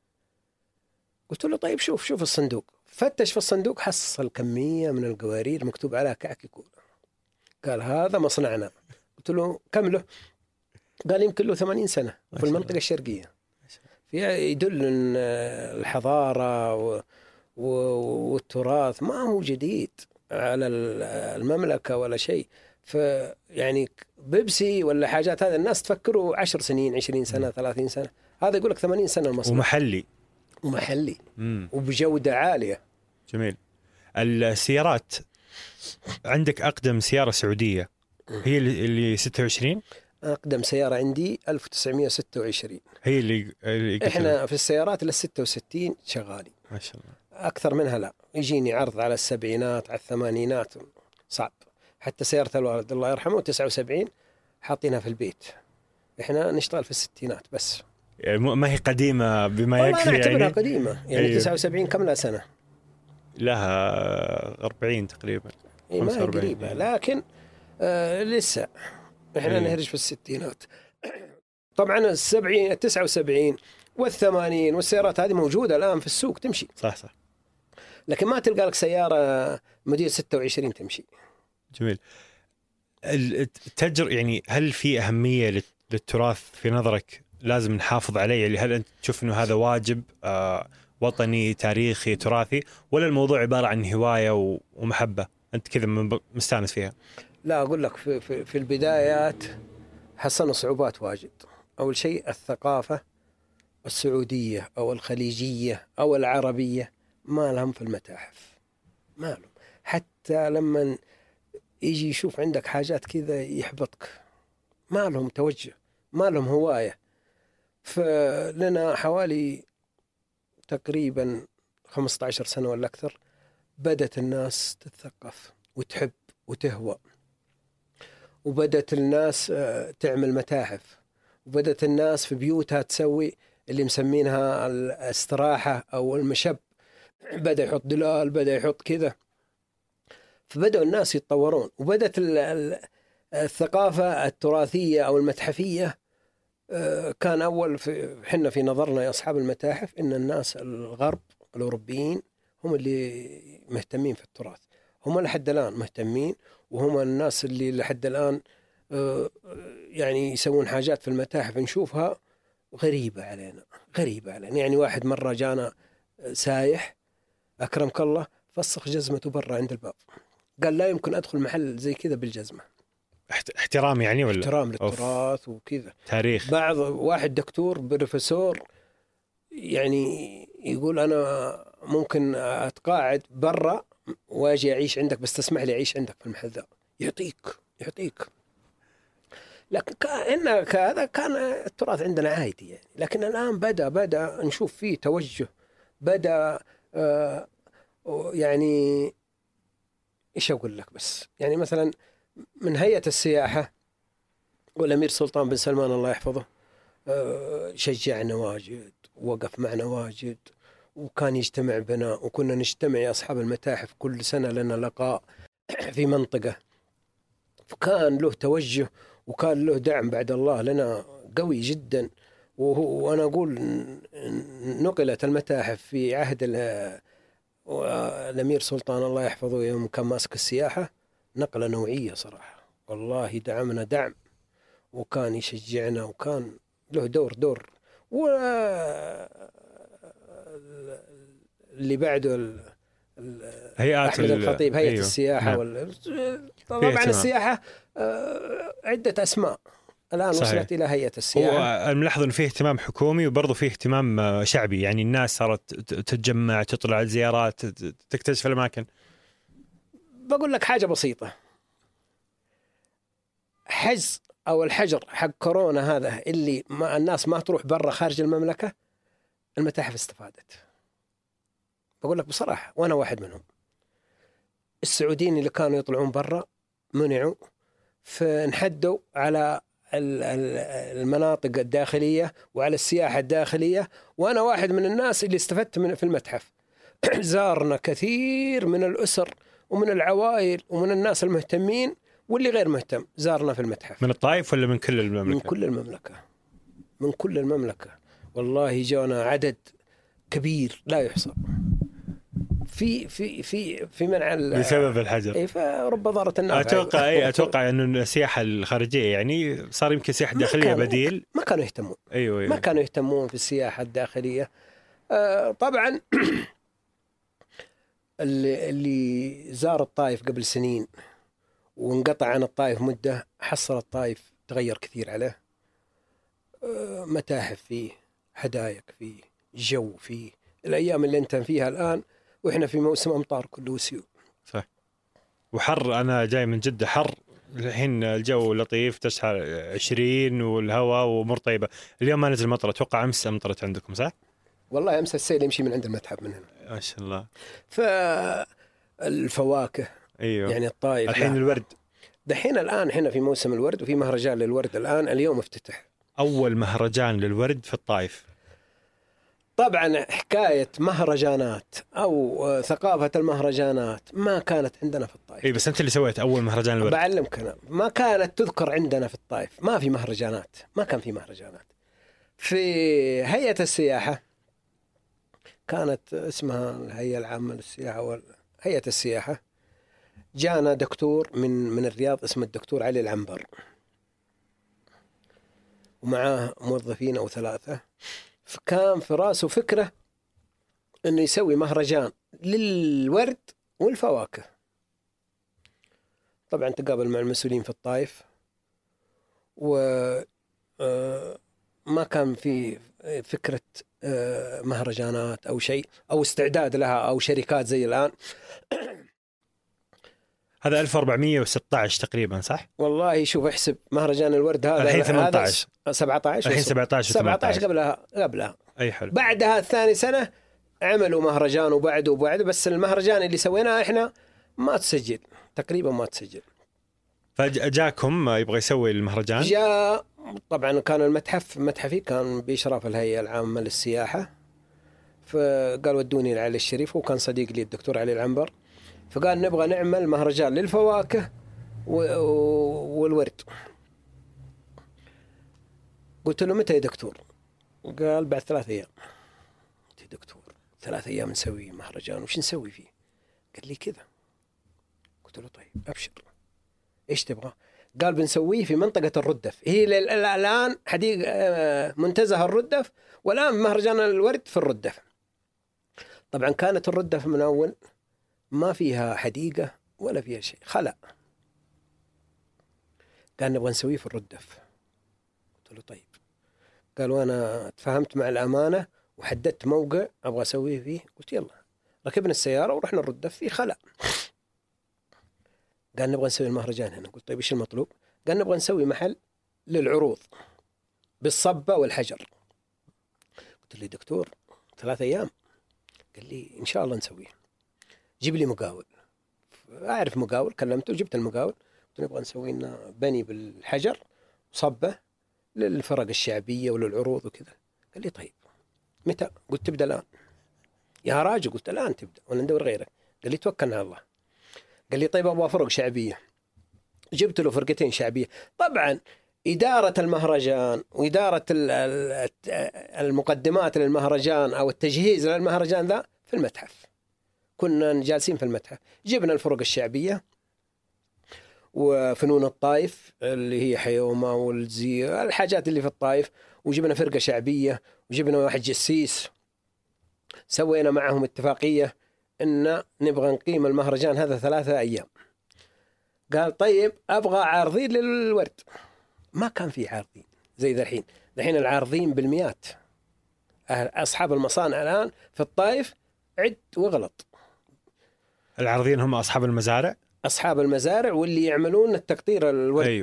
قلت له طيب شوف شوف الصندوق. فتش في الصندوق، حصل كمية من القوارير مكتوب عليها كاكي كولا. قال هذا مصنعنا. قلت له كم له؟ قال يمكن له ثمانين سنة في المنطقة الشرقية. فيها يدل أن الحضارة و... و... والتراث ما هو جديد على المملكة ولا شيء. فيعني بيبسي ولا حاجات هذا الناس تفكروا عشر سنين عشرين سنة ثلاثين سنة، هذا يقول لك ثمانين سنة المصنع، ومحلي ومحلي مم. وبجودة عالية. جميل. السيارات عندك أقدم سيارة سعودية هي اللي اللي ستة وعشرين؟ أقدم سيارة عندي ألف وتسعمائة وستة وعشرين. هي اللي, اللي قلت إحنا لها. في السيارات لل ستة وستين شغالين، ما شاء الله. أكثر منها لا، يجيني عرض على السبعينات على الثمانينات صعب. حتى سيارة الوالد الله يرحمه تسعة وسبعين حاطينها في البيت، إحنا نشتغل في الستينات بس. يعني ما هي قديمة بما والله يكفي أنا أعتبرها يعني. قديمة يعني. أيوه. تسعة وسبعين كم لها سنة؟ لها أربعين تقريبا. إيه ما هي خمسة وأربعين. قريبة، لكن آه لسه إحنا أيوه. نهرج في الستينات. طبعا السبعين التسعة وسبعين والثمانين والسيارات هذه موجودة الآن في السوق تمشي، صح صح. لكن ما تلقى لك سيارة موديل ستة وعشرين تمشي. جميل. التجر يعني هل في أهمية لل- للتراث في نظرك لازم نحافظ عليه؟ يعني هل أنت تشوف إنه هذا واجب آه وطني تاريخي تراثي، ولا الموضوع عبارة عن هواية و- ومحبة أنت كذا من- مستانس فيها؟ لا أقول لك في, في, في البدايات حصلنا صعوبات واجد. أول شيء الثقافة السعودية أو الخليجية أو العربية ما لهم في المتاحف، ما لهم. حتى لما يجي يشوف عندك حاجات كذا يحبطك، ما لهم توجه، ما لهم هواية. فلنا حوالي تقريبا خمسة عشر سنة ولا أكثر بدأت الناس تتثقف وتحب وتهوى، وبدأت الناس تعمل متاحف، وبدأت الناس في بيوتها تسوي اللي مسمينها الاستراحة أو المشب، بدأ يحط دلال، بدأ يحط كذا. فبدأوا الناس يتطورون، وبدأت الثقافة التراثية أو المتحفية. كان أول في حنا في نظرنا يا أصحاب المتاحف إن الناس الغرب الأوروبيين هم اللي مهتمين في التراث، هم لحد الآن مهتمين، وهم الناس اللي لحد الآن يعني يسوون حاجات في المتاحف نشوفها غريبة علينا، غريبة علينا. يعني واحد مرة جانا سايح أكرمك الله فسخ جزمته برا عند الباب، قال لا يمكن أدخل محل زي كذا بالجزمة. احترام يعني ولا احترام للتراث وكذا تاريخ. بعض واحد دكتور بروفيسور يعني يقول أنا ممكن أتقاعد برا واجي أعيش عندك بس تسمح لي أعيش عندك في المحل ذا. يعطيك يعطيك لكن كان هذا كان التراث عندنا عادي يعني. لكن الآن بدأ بدأ نشوف فيه توجه، بدأ آه يعني إيش أقول لك بس يعني مثلا من هيئة السياحة والأمير سلطان بن سلمان الله يحفظه آه شجعنا واجد، وقف معنا واجد، وكان يجتمع بنا، وكنا نجتمع يا أصحاب المتاحف كل سنة لنا لقاء في منطقة، فكان له توجه وكان له دعم بعد الله لنا قوي جدا. وأنا أقول نقلت المتاحف في عهد الأمير سلطان الله يحفظه يوم كان ماسك السياحة نقلة نوعية صراحة، والله دعمنا دعم وكان يشجعنا وكان له دور دور. واللي بعده هيئات أحمد الخطيب هيئة أيوه. السياحة نعم. وال... طبعا السياحة عدة أسماء الآن صحيح. وصلت إلى هيئة السياحة. الملاحظ أنه فيه اهتمام حكومي وبرضه فيه اهتمام شعبي، يعني الناس صارت تتجمع تطلع على الزيارات تكتشف الأماكن. بقول لك حاجة بسيطة، حجز أو الحجر حق كورونا هذا اللي ما الناس ما تروح برا خارج المملكة، المتاحف استفادت. بقول لك بصراحة وأنا واحد منهم. السعوديين اللي كانوا يطلعون برا منعوا، فنحدوا على المناطق الداخلية وعلى السياحة الداخلية، وأنا واحد من الناس اللي استفدت من في المتحف. زارنا كثير من الأسر ومن العوائل ومن الناس المهتمين واللي غير مهتم زارنا في المتحف. من الطائف ولا من كل المملكة؟ من كل المملكة، من كل المملكة والله جانا عدد كبير لا يحصى في في في في منع بسبب الحجر. اي فرب ضارة النافع. اتوقع اي اتوقع انه السياحه الخارجيه يعني صار يمكن سياحه داخليه بديل. ما كانوا يهتمون. أيوة أيوة. ما كانوا يهتمون في السياحه الداخليه. آه طبعا اللي اللي زار الطائف قبل سنين وانقطع عن الطائف مده حصل الطائف تغير كثير عليه. آه متاحف فيه، حدائق فيه، جو فيه. الايام اللي انت فيها الان وإحنا في موسم أمطار كله سيول. صح. وحر، أنا جاي من جدة حر الحين الجو لطيف تشعر عشرين والهواء وأمور طيبة. اليوم ما نزل مطر، أتوقع أمس أمطرت عندكم صح؟ والله أمس السيل يمشي من عند المتحف من هنا. ما شاء الله. فالفواكه أيوه. يعني الطائف الحين الورد. دحين الآن إحنا في موسم الورد وفي مهرجان للورد الآن اليوم افتتح. أول مهرجان للورد في الطائف. طبعا حكاية مهرجانات أو ثقافة المهرجانات ما كانت عندنا في الطائف. إيه بس أنت اللي سويت أول مهرجان الورد. بعلمك أنا، ما كانت تذكر عندنا في الطائف، ما في مهرجانات، ما كان في مهرجانات. في هيئة السياحة كانت اسمها الهيئة العامة للسياحة وهيئة السياحة، جانا دكتور من من الرياض اسمه الدكتور علي العنبر ومعاه موظفين أو ثلاثة، فكان في راسه فكرة إنه يسوي مهرجان للورد والفواكه. طبعا تقابل مع المسؤولين في الطائف وما كان في فكرة مهرجانات أو شيء أو استعداد لها أو شركات زي الآن. هذا ألف وأربعمية وستة عشر تقريبا صح؟ والله شوف احسب مهرجان الورد هذا الحين ثمانية عشر سبعة عشر الحين سبعة عشر سبعة عشر قبلها قبلها أي حلو. بعدها الثاني سنة عملوا مهرجان وبعده وبعده، بس المهرجان اللي سويناه إحنا ما تسجل تقريبا ما تسجل. فجاكم يبغى يسوي المهرجان؟ جاء طبعا كان المتحف متحفي كان بإشراف الهيئة العامة للسياحة، فقال ودوني علي الشريف وكان صديق لي الدكتور علي العنبر، فقال نبغى نعمل مهرجان للفواكه والورد. قلت له متى يا دكتور؟ قال بعد ثلاث أيام. قلت يا دكتور ثلاث أيام نسوي مهرجان وش نسوي فيه؟ قال لي كذا. قلت له طيب أبشر إيش تبغى؟ قال بنسويه في منطقة الردف، هي الآن حديقة منتزه الردف والآن مهرجان الورد في الردف. طبعا كانت الردف من أول ما فيها حديقة ولا فيها شيء، خلأ. قال نبغى نسويه في الردف. قلت له طيب. قال وانا تفاهمت مع الامانه وحددت موقع ابغى اسويه فيه. قلت يلا. ركبنا السياره ورحنا الردف في خلا. قال نبغى نسوي المهرجان هنا. قلت طيب ايش المطلوب؟ قال نبغى نسوي محل للعروض بالصبة والحجر. قلت له دكتور ثلاث أيام. قال لي إن شاء الله نسويه، جيب لي مقاول. أعرف مقاول، كلمته جبت المقاول. قلت نبغى نسوي لنا بني بالحجر وصبة للفرق الشعبية وللعروض وكذا. قال لي طيب متى؟ قلت تبدأ الآن. يا راجل قلت الآن تبدأ ولا ندور غيرك؟ قال لي توكلنا على الله. قال لي طيب أبغى فرق شعبية. جبت له فرقتين شعبية. طبعا إدارة المهرجان وإدارة المقدمات للمهرجان أو التجهيز للمهرجان ذا في المتحف. كنا جالسين في المتحف، جبنا الفرق الشعبية وفنون الطائف اللي هي حيومة والزي الحاجات اللي في الطائف، وجبنا فرقة شعبية وجبنا واحد جسيس. سوينا معهم اتفاقية إن نبغى نقيم المهرجان هذا ثلاثة أيام. قال طيب أبغى عارضين للورد. ما كان في عارضين زي ذا الحين. الحين العارضين بالمئات. أصحاب المصانع الآن في الطائف عد وغلط. العارضين هم أصحاب المزارع، أصحاب المزارع واللي يعملون التقطير الورد. أيوه.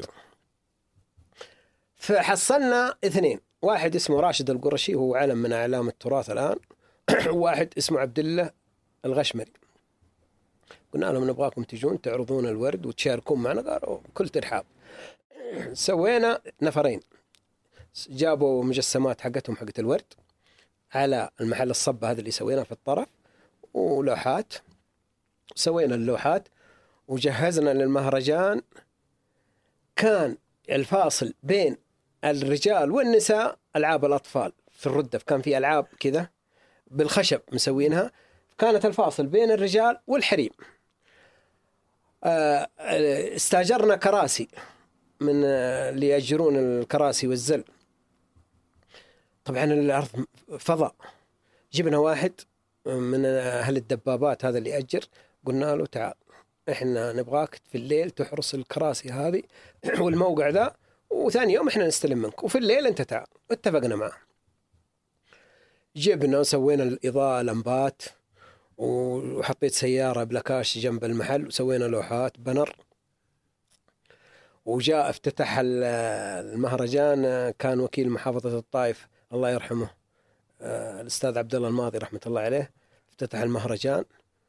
فحصلنا اثنين، واحد اسمه راشد القرشي هو علم من أعلام التراث الآن وواحد اسمه عبد الله الغشمري. قلنا لهم نبغاكم تجون تعرضون الورد وتشاركون معنا. قالوا كل ترحاب. سوينا نفرين، جابوا مجسمات حقتهم حقت الورد على المحل الصبة هذا اللي سويناه في الطرف، ولوحات. سوينا اللوحات وجهزنا للمهرجان. كان الفاصل بين الرجال والنساء ألعاب الأطفال في الردف، كان في ألعاب كذا بالخشب مسوينها. كانت الفاصل بين الرجال والحريم. استاجرنا كراسي من اللي يأجرون الكراسي والزل. طبعا الأرض فضاء. جبنا واحد من أهل الدبابات هذا اللي يأجر، قلنا له تعال إحنا نبغاك في الليل تحرس الكراسي هذه والموقع ذا، وثاني يوم إحنا نستلم منك، وفي الليل أنت تعال. اتفقنا معه. جبنا وسوينا الإضاءة لمبات، وحطيت سيارة بلاكاش جنب المحل، وسوينا لوحات بنر. وجاء افتتح المهرجان كان وكيل محافظة الطائف الله يرحمه الأستاذ عبد الله الماضي رحمة الله عليه. افتتح المهرجان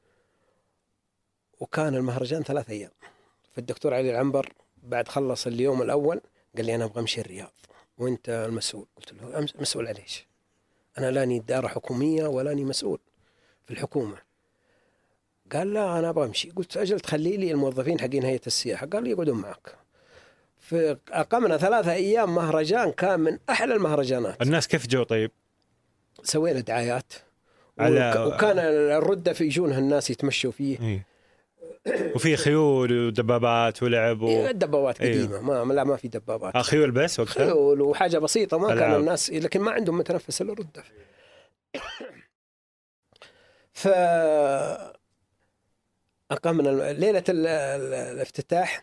وكان المهرجان ثلاث أيام. فالدكتور علي العنبر بعد خلص اليوم الأول قال لي أنا أبغى أمشي الرياض وأنت المسؤول. قلت له مسؤول عليش؟ أنا لاني إدارة حكومية ولاني مسؤول في الحكومة. قال لا أنا أبغى أمشي. قلت أجل تخلي لي الموظفين حقين هيئة السياحة. قال لي يقعدون معك. فأقمنا ثلاثة أيام مهرجان كان من أحلى المهرجانات. الناس كيف جو؟ طيب سوينا دعايات على... وكان الردة في يجونها الناس يتمشوا فيه. إيه. وفي خيول ودبابات ولعب و... إيه الدبابات قديمة. أيوه. ما لا ما في دبابات. آه خيول بس وقتها. خيول وحاجة بسيطة. ما ألعاب. كان الناس لكن ما عندهم متنفس إلا الردة. ف أقمنا ليلة الافتتاح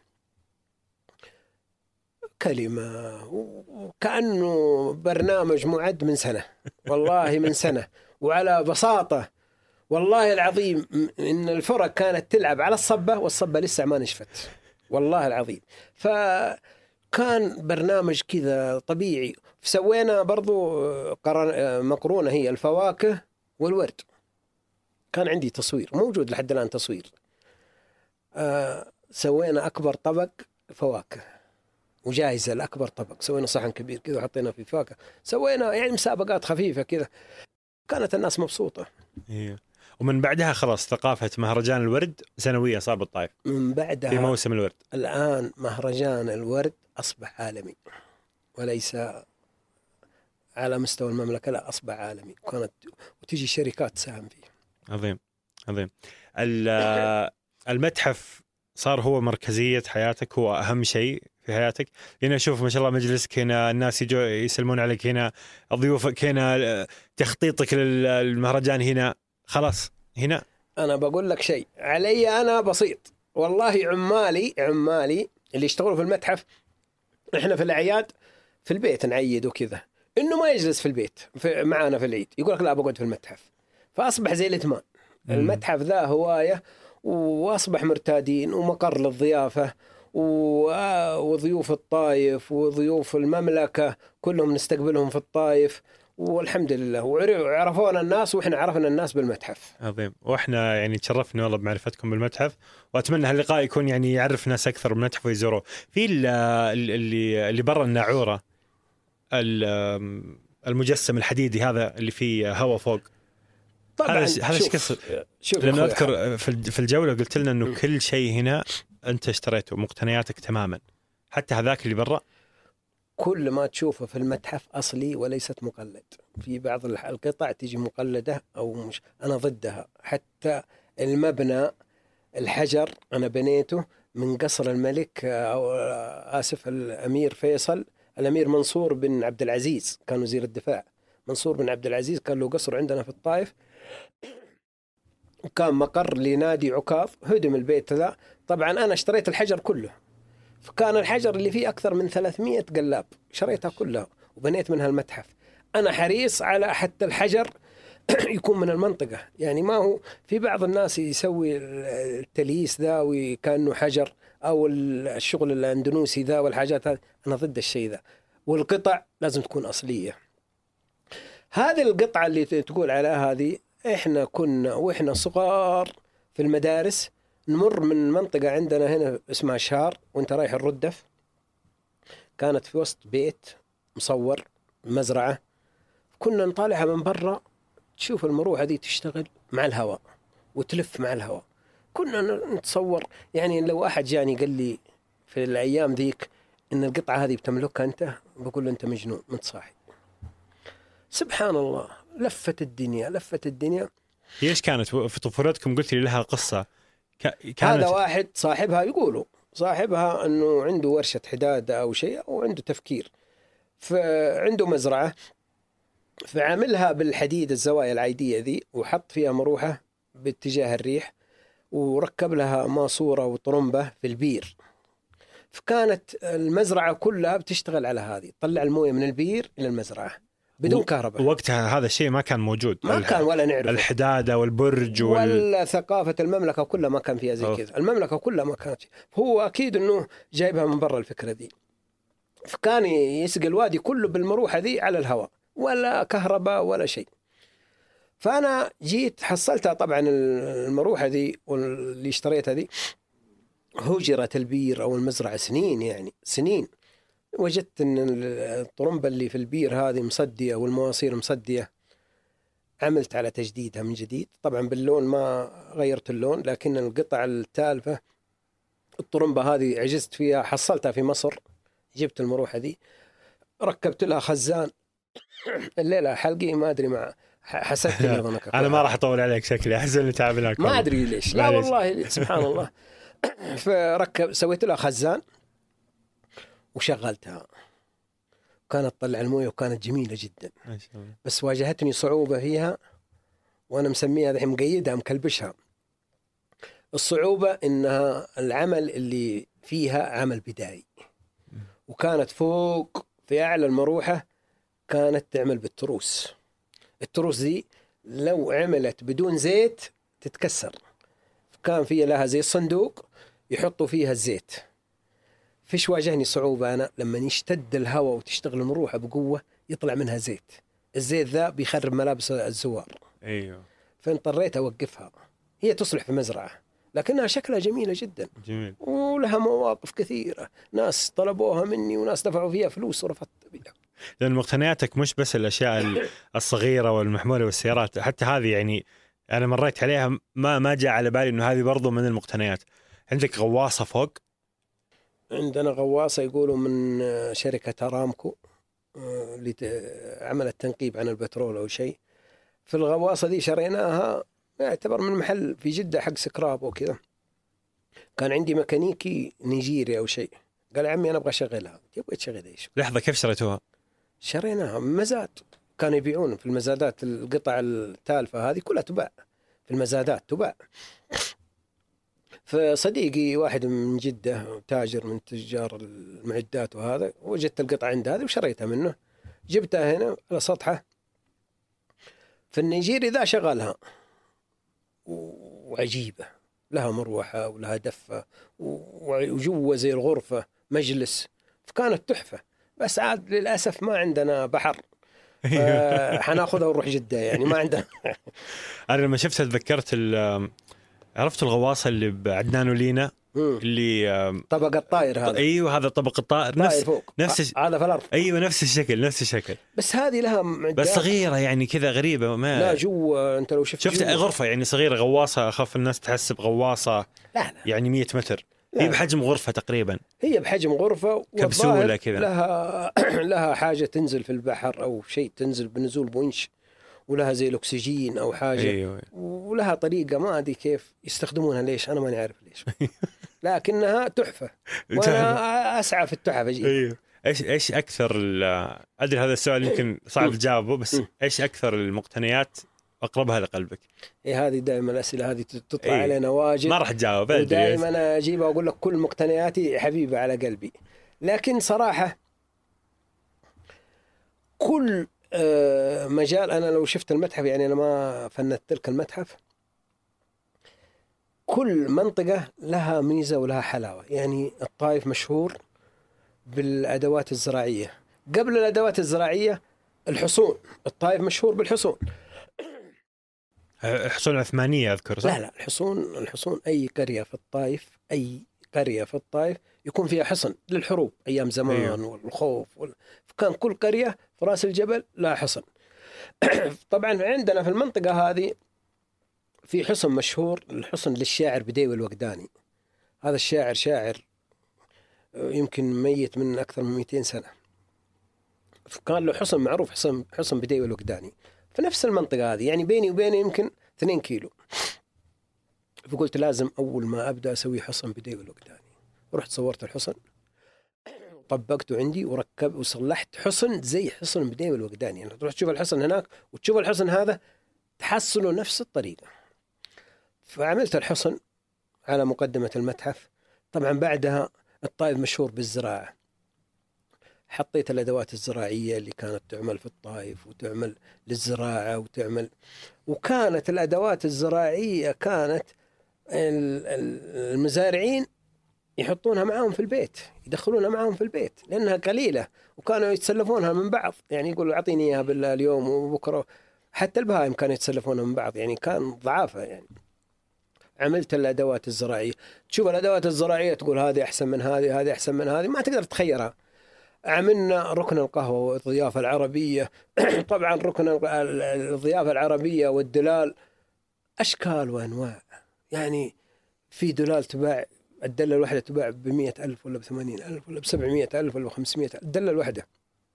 كلمة وكأنه برنامج معد من سنة، والله من سنة. وعلى بساطة والله العظيم إن الفرق كانت تلعب على الصبة والصبة لسه ما نشفت والله العظيم. فكان برنامج كذا طبيعي. سوينا برضو مقرونة هي الفواكه والورد. كان عندي تصوير موجود لحد الآن تصوير. آه سوينا أكبر طبق فواكه وجائزة الأكبر طبق. سوينا صحن كبير كذا وحطينا فيه فواكه. سوينا يعني مسابقات خفيفة كذا. كانت الناس مبسوطة. إيه. ومن بعدها خلاص ثقافة مهرجان الورد سنوية صار بالطائف. من بعدها في موسم الورد. الآن مهرجان الورد أصبح عالمي وليس على مستوى المملكة، لا أصبح عالمي. كانت وتيجي شركات تساهم فيه. عظيم عظيم. المتحف صار هو مركزية حياتك، هو أهم شيء في حياتك. هنا أشوف ما شاء الله مجلسك هنا، الناس يجوا يسلمون عليك هنا، ضيوفك هنا، تخطيطك للمهرجان هنا. خلاص هنا أنا بقول لك شيء علي أنا بسيط والله. عمالي عمالي اللي يشتغلوا في المتحف إحنا في الأعياد في البيت نعيد وكذا، إنه ما يجلس في البيت في معانا في العيد، يقول لك لا بقعد في المتحف. فأصبح زي الإتمان. المتحف ذا هواية، وأصبح مرتادين ومقر للضيافة، وضيوف الطائف وضيوف المملكة كلهم نستقبلهم في الطائف، والحمد لله. وعرفونا الناس وإحنا عرفنا الناس بالمتحف. عظيم. وإحنا يعني تشرفنا والله بمعرفتكم بالمتحف، وأتمنى هاللقاء يكون يعني يعرف ناس أكثر بالمتحف ويزوروه. في اللي اللي برا الناعورة المجسم الحديدي هذا اللي فيه هواء فوق، طبعا هذا هذا ايش قصة؟ لأنه أذكر في الجولة قلت لنا إنه م. كل شيء هنا أنت اشتريته، مقتنياتك تماما، حتى هذاك اللي برا كل ما تشوفه في المتحف أصلي وليست مقلد. في بعض القطع تيجي مقلدة أو مش، أنا ضدها. حتى المبنى الحجر أنا بنيته من قصر الملك أو آسف الأمير فيصل، الأمير منصور بن عبد العزيز كان وزير الدفاع. منصور بن عبد العزيز كان له قصر عندنا في الطائف، وكان مقر لنادي عكاظ. هدم البيت ذا، طبعا أنا اشتريت الحجر كله، فكان الحجر اللي فيه أكثر من ثلاثمية قلاب شريتها كلها وبنيت منها المتحف. أنا حريص على حتى الحجر يكون من المنطقة، يعني ما هو في بعض الناس يسوي التلييس ذا وكأنه حجر، أو الشغل الأندونوسي ذا والحاجات هذه. أنا ضد الشيء ذا، والقطع لازم تكون أصلية. هذه القطعة اللي تقول عليها هذه، إحنا كنا وإحنا صغار في المدارس نمر من منطقة عندنا هنا اسمها شار وانت رايح الردف، كانت في وسط بيت مصور مزرعة، كنا نطالعها من برا، تشوف المروحة دي تشتغل مع الهواء وتلف مع الهواء. كنا نتصور، يعني لو أحد جاني قال لي في الأيام ذيك إن القطعة هذه بتملكها أنت، بقول له أنت مجنون متصاحي. سبحان الله، لفت الدنيا لفت الدنيا. هي إيش كانت في طفولتكم؟ قلت لي لها قصة. كانت هذا واحد صاحبها، يقولوا صاحبها أنه عنده ورشة حدادة أو شيء، أو عنده تفكير، فعنده مزرعة، فعملها بالحديد الزوايا العيدية ذي، وحط فيها مروحة باتجاه الريح، وركب لها ماسورة وطرمبة في البير. فكانت المزرعة كلها بتشتغل على هذه، تطلع الموية من البير إلى المزرعة بدون و... كهرباء. وقتها هذا الشيء ما كان موجود، ما الح... كان ولا نعرف الحدادة والبرج وال... ولا ثقافة المملكة كلها ما كان فيها زي كذا. المملكة كلها ما كانت، هو أكيد أنه جايبها من برا الفكرة دي. فكان يسقي الوادي كله بالمروحة ذي على الهواء، ولا كهرباء ولا شيء. فأنا جيت حصلتها طبعا المروحة ذي واللي اشتريتها ذي هجرت البير أو المزرعة سنين، يعني سنين. وجدت أن الطرمبة اللي في البير هذه مصدية والمواصير مصدية. عملت على تجديدها من جديد، طبعا باللون ما غيرت اللون، لكن القطع التالفة الطرمبة هذه عجزت فيها، حصلتها في مصر. جبت المروحة دي، ركبت لها خزان. الليلة حلقي ما أدري مع حسدتني أظنك. أنا ما راح أطول عليك، شكلي أحزن اللي تعبناك، ما أدري ليش. لا والله سبحان الله. فركب سويت لها خزان وشغلتها، كانت تطلع المويه وكانت جميلة جدا. بس واجهتني صعوبة فيها، وأنا مسميها ذحين مقيدها مكلبشها. الصعوبة إنها العمل اللي فيها عمل بدائي، وكانت فوق في أعلى المروحة كانت تعمل بالتروس. التروس دي لو عملت بدون زيت تتكسر، كان فيها لها زي الصندوق يحطوا فيها الزيت. فيش واجهني صعوبة أنا لما يشتد الهواء وتشتغل المروحة بقوة يطلع منها زيت. الزيت ذا بيخرب ملابس الزوار. أيوه. فاضطريت أوقفها. هي تصلح في مزرعة، لكنها شكلها جميلة جدا. جميل. ولها مواقف كثيرة، ناس طلبوها مني وناس دفعوا فيها فلوس ورفضت بها. لأن مقتنياتك مش بس الأشياء الصغيرة والمحمولة والسيارات، حتى هذه يعني أنا مريت عليها ما ما جاء على بالي إنه هذه برضو من المقتنيات. عندك غواصة فوق؟ عندنا غواصة يقولوا من شركة أرامكو اللي عملت تنقيب عن البترول أو شيء. في الغواصة دي شريناها، يعتبر من محل في جدة حق سكراب وكذا. كان عندي ميكانيكي نيجيري أو شيء، قال عمي أنا أبغى أشغلها. تبغى تشغل إيش؟ لحظة، كيف شريتوها؟ شريناها من مزاد، كانوا يبيعون في المزادات القطع التالفة هذه كلها تباع في المزادات تباع. فصديقي واحد من جدة تاجر من تجار المعدات وهذا، وجدت القطعة عند هذا وشريتها منه، جبتها هنا على سطحه في النيجيري ذا شغلها، وعجيبة، لها مروحة ولها دفة وجوه زي الغرفة مجلس، فكانت تحفة. بس عاد للأسف ما عندنا بحر، حناخذها ونروح جدة يعني ما عندنا. أنا لما شفتها تذكرت عرفت الغواصة اللي بعدنان ولينا اللي طبق الطائر هذا. ايوه هذا طبق الطائر، نفس فوق. نفس هذا في الارض. ايوه نفس الشكل نفس الشكل، بس هذه لها معدات بس صغيره يعني كذا غريبه. ما لا جوا انت لو شفت شفت جوا. غرفه يعني صغيره، غواصه اخاف الناس تحسب غواصه. لا لا. يعني مية متر. لا هي بحجم غرفه تقريبا، هي بحجم غرفه كبسوله كذا، لها لها حاجه تنزل في البحر او شيء تنزل بنزول بونش، ولها زي الأكسجين أو حاجة. أيوة. ولها طريقة ما أدري كيف يستخدمونها، ليش أنا ما نعرف ليش، لكنها تحفة وأنا أسعى في التحف. أيوة. إيش إيش أكثر أدري هذا السؤال يمكن صعب تجاوبه، بس إيش أكثر المقتنيات أقربها لقلبك؟ إيه هذه دائما الأسئلة هذه تطلع أيوة. علينا واجد، ما راح تجاوب. ودائما أنا أجيبها وأقول لك كل مقتنياتي حبيبة على قلبي، لكن صراحة كل مجال. أنا لو شفت المتحف، يعني أنا ما فندت تلك المتحف، كل منطقة لها ميزة ولها حلاوة. يعني الطائف مشهور بالأدوات الزراعية، قبل الأدوات الزراعية الحصون. الطائف مشهور بالحصون، حصون عثمانية أذكر صح؟ لا لا الحصون الحصون أي قرية في الطائف، أي قرية في الطائف يكون فيها حصن للحروب أيام زمان. أيوه. والخوف وال... فكان كل قرية في رأس الجبل لها حصن. طبعا عندنا في المنطقة هذه في حصن مشهور، الحصن للشاعر بديوي الوقداني. هذا الشاعر شاعر يمكن ميت من أكثر من مئتين سنة، فكان له حصن معروف، حصن حصن بديوي الوقداني في نفس المنطقة هذه، يعني بيني وبينه يمكن اثنين كيلو. فقلت لازم أول ما أبدأ أسوي حصن بديوي الوقداني. ورحت صورت الحصن وطبقته عندي وركب وصلحت حصن زي حصن بديوي الوقداني. يعني تروح تشوف الحصن هناك وتشوف الحصن هذا تحصله نفس الطريقة. فعملت الحصن على مقدمة المتحف. طبعا بعدها الطائف مشهور بالزراعة، حطيت الأدوات الزراعية اللي كانت تعمل في الطائف وتعمل للزراعة وتعمل، وكانت الأدوات الزراعية كانت المزارعين يحطونها معاهم في البيت، يدخلونها معاهم في البيت لأنها قليلة، وكانوا يتسلفونها من بعض. يعني يقولوا أعطيني إياها بالله اليوم وبكرة. حتى البهائم كانوا يتسلفونها من بعض، يعني كان ضعافة. يعني عملت الأدوات الزراعية، تشوف الأدوات الزراعية تقول هذه أحسن من هذه، هذه أحسن من هذه، ما تقدر تخيرها. عملنا ركن القهوة والضيافة العربية. طبعا ركن الضيافة العربية والدلال أشكال وأنواع. يعني في دلال تباع، الدلة الواحدة تباع بمئة ألف ولا بثمانين ألف ولا بسبعمية ألف ولا بخمسمية ألف الدلة الواحدة.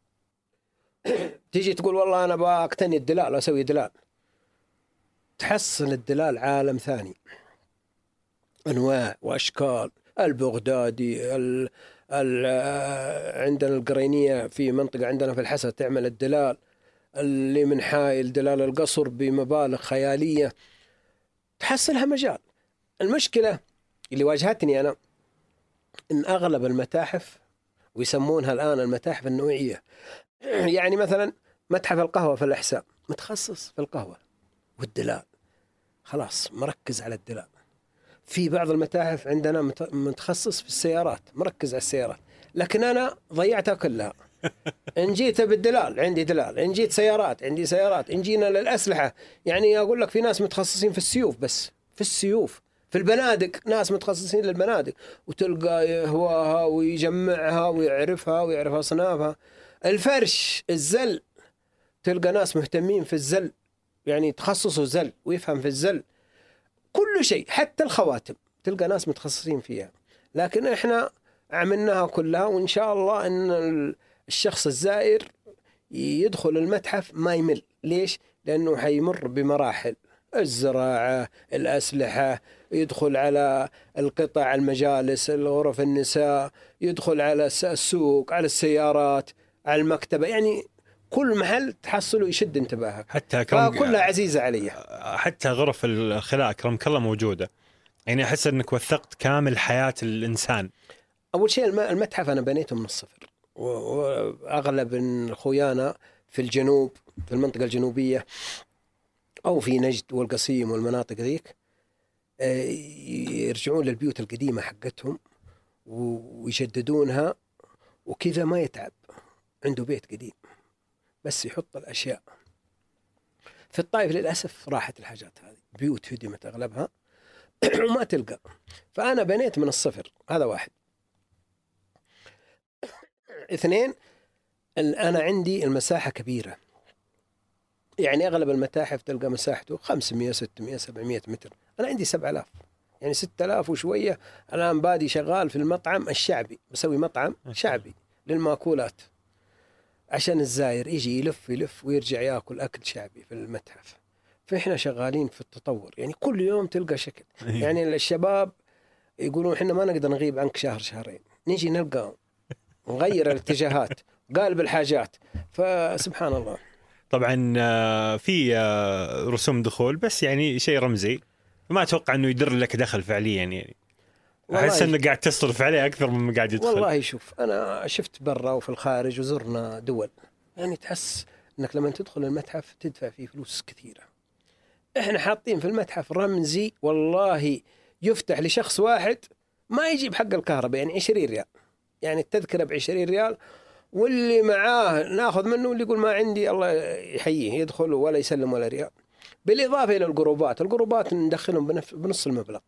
تيجي تقول والله أنا بأقتني الدلال أسوي دلال، تحصل الدلال عالم ثاني، أنواع وأشكال. البغدادي ال ال عندنا القرينية في منطقة عندنا في الحسا تعمل الدلال اللي من حائل دلال القصر بمبالغ خيالية، تحصلها مجال. المشكلة اللي واجهتني أنا إن أغلب المتاحف، ويسمونها الآن المتاحف النوعية، يعني مثلا متحف القهوة في الأحساء متخصص في القهوة والدلال، خلاص مركز على الدلال. في بعض المتاحف عندنا متخصص في السيارات، مركز على السيارات، لكن أنا ضيعتها كلها. إن جيت بالدلال عندي دلال، إن جيت سيارات عندي سيارات، إن جينا للأسلحة يعني أقول لك في ناس متخصصين في السيوف، بس في السيوف. في البنادق ناس متخصصين للبنادق، وتلقى يهواها ويجمعها ويعرفها ويعرف أصنافها. الفرش الزل تلقى ناس مهتمين في الزل، يعني تخصصوا زل ويفهم في الزل. كل شيء حتى الخواتم تلقى ناس متخصصين فيها، لكن إحنا عملناها كلها. وإن شاء الله أن الشخص الزائر يدخل المتحف ما يمل. ليش؟ لأنه حيمر بمراحل: الزراعة، الأسلحة، يدخل على القطع، المجالس، الغرف النساء، يدخل على السوق، على السيارات، على المكتبة. يعني كل محل تحصله يشد انتباهك، حتى كلها عزيزة علي. حتى غرف الخلاء كرمك الله موجودة. يعني أحس أنك وثقت كامل حياة الإنسان. أول شيء المتحف أنا بنيته من الصفر، وأغلب أخويانا في الجنوب في المنطقة الجنوبية أو في نجد والقصيم والمناطق ذيك يرجعون للبيوت القديمة حقتهم ويجددونها، وكذا ما يتعب، عنده بيت قديم بس يحط الأشياء. في الطائف للأسف راحت الحاجات هذه، بيوت هدمت أغلبها وما تلقى. فأنا بنيت من الصفر، هذا واحد. اثنين، أنا عندي المساحة كبيرة، يعني أغلب المتاحف تلقى مساحته خمسمية ستمية سبعمية متر، أنا عندي سبعة آلاف، يعني ستة آلاف وشوية. الآن بادي شغال في المطعم الشعبي، بسوي مطعم شعبي للمأكولات عشان الزائر يجي يلف يلف ويرجع يأكل أكل شعبي في المتحف. فإحنا شغالين في التطور، يعني كل يوم تلقى شكل. يعني الشباب يقولون إحنا ما نقدر نغيب عنك شهر شهرين، نيجي نلقاهم نغير الاتجاهات قالب الحاجات. فسبحان الله. طبعا في رسوم دخول بس يعني شيء رمزي، ما أتوقع أنه يدر لك دخل فعليا، يعني أحس أنك قاعد تصرف عليه أكثر من قاعد يدخل. والله شوف، أنا شفت برا وفي الخارج وزرنا دول، يعني تحس أنك لما تدخل المتحف تدفع فيه فلوس كثيرة. إحنا حاطين في المتحف رمزي والله يفتح لشخص واحد ما يجيب حق الكهرباء، يعني عشرين ريال، يعني التذكرة بعشرين ريال، واللي معاه ناخذ منه، واللي يقول ما عندي الله يحييه يدخل ولا يسلم ولا ريال. بالإضافة إلى الجروبات، الجروبات ندخلهم بنص المبلغ.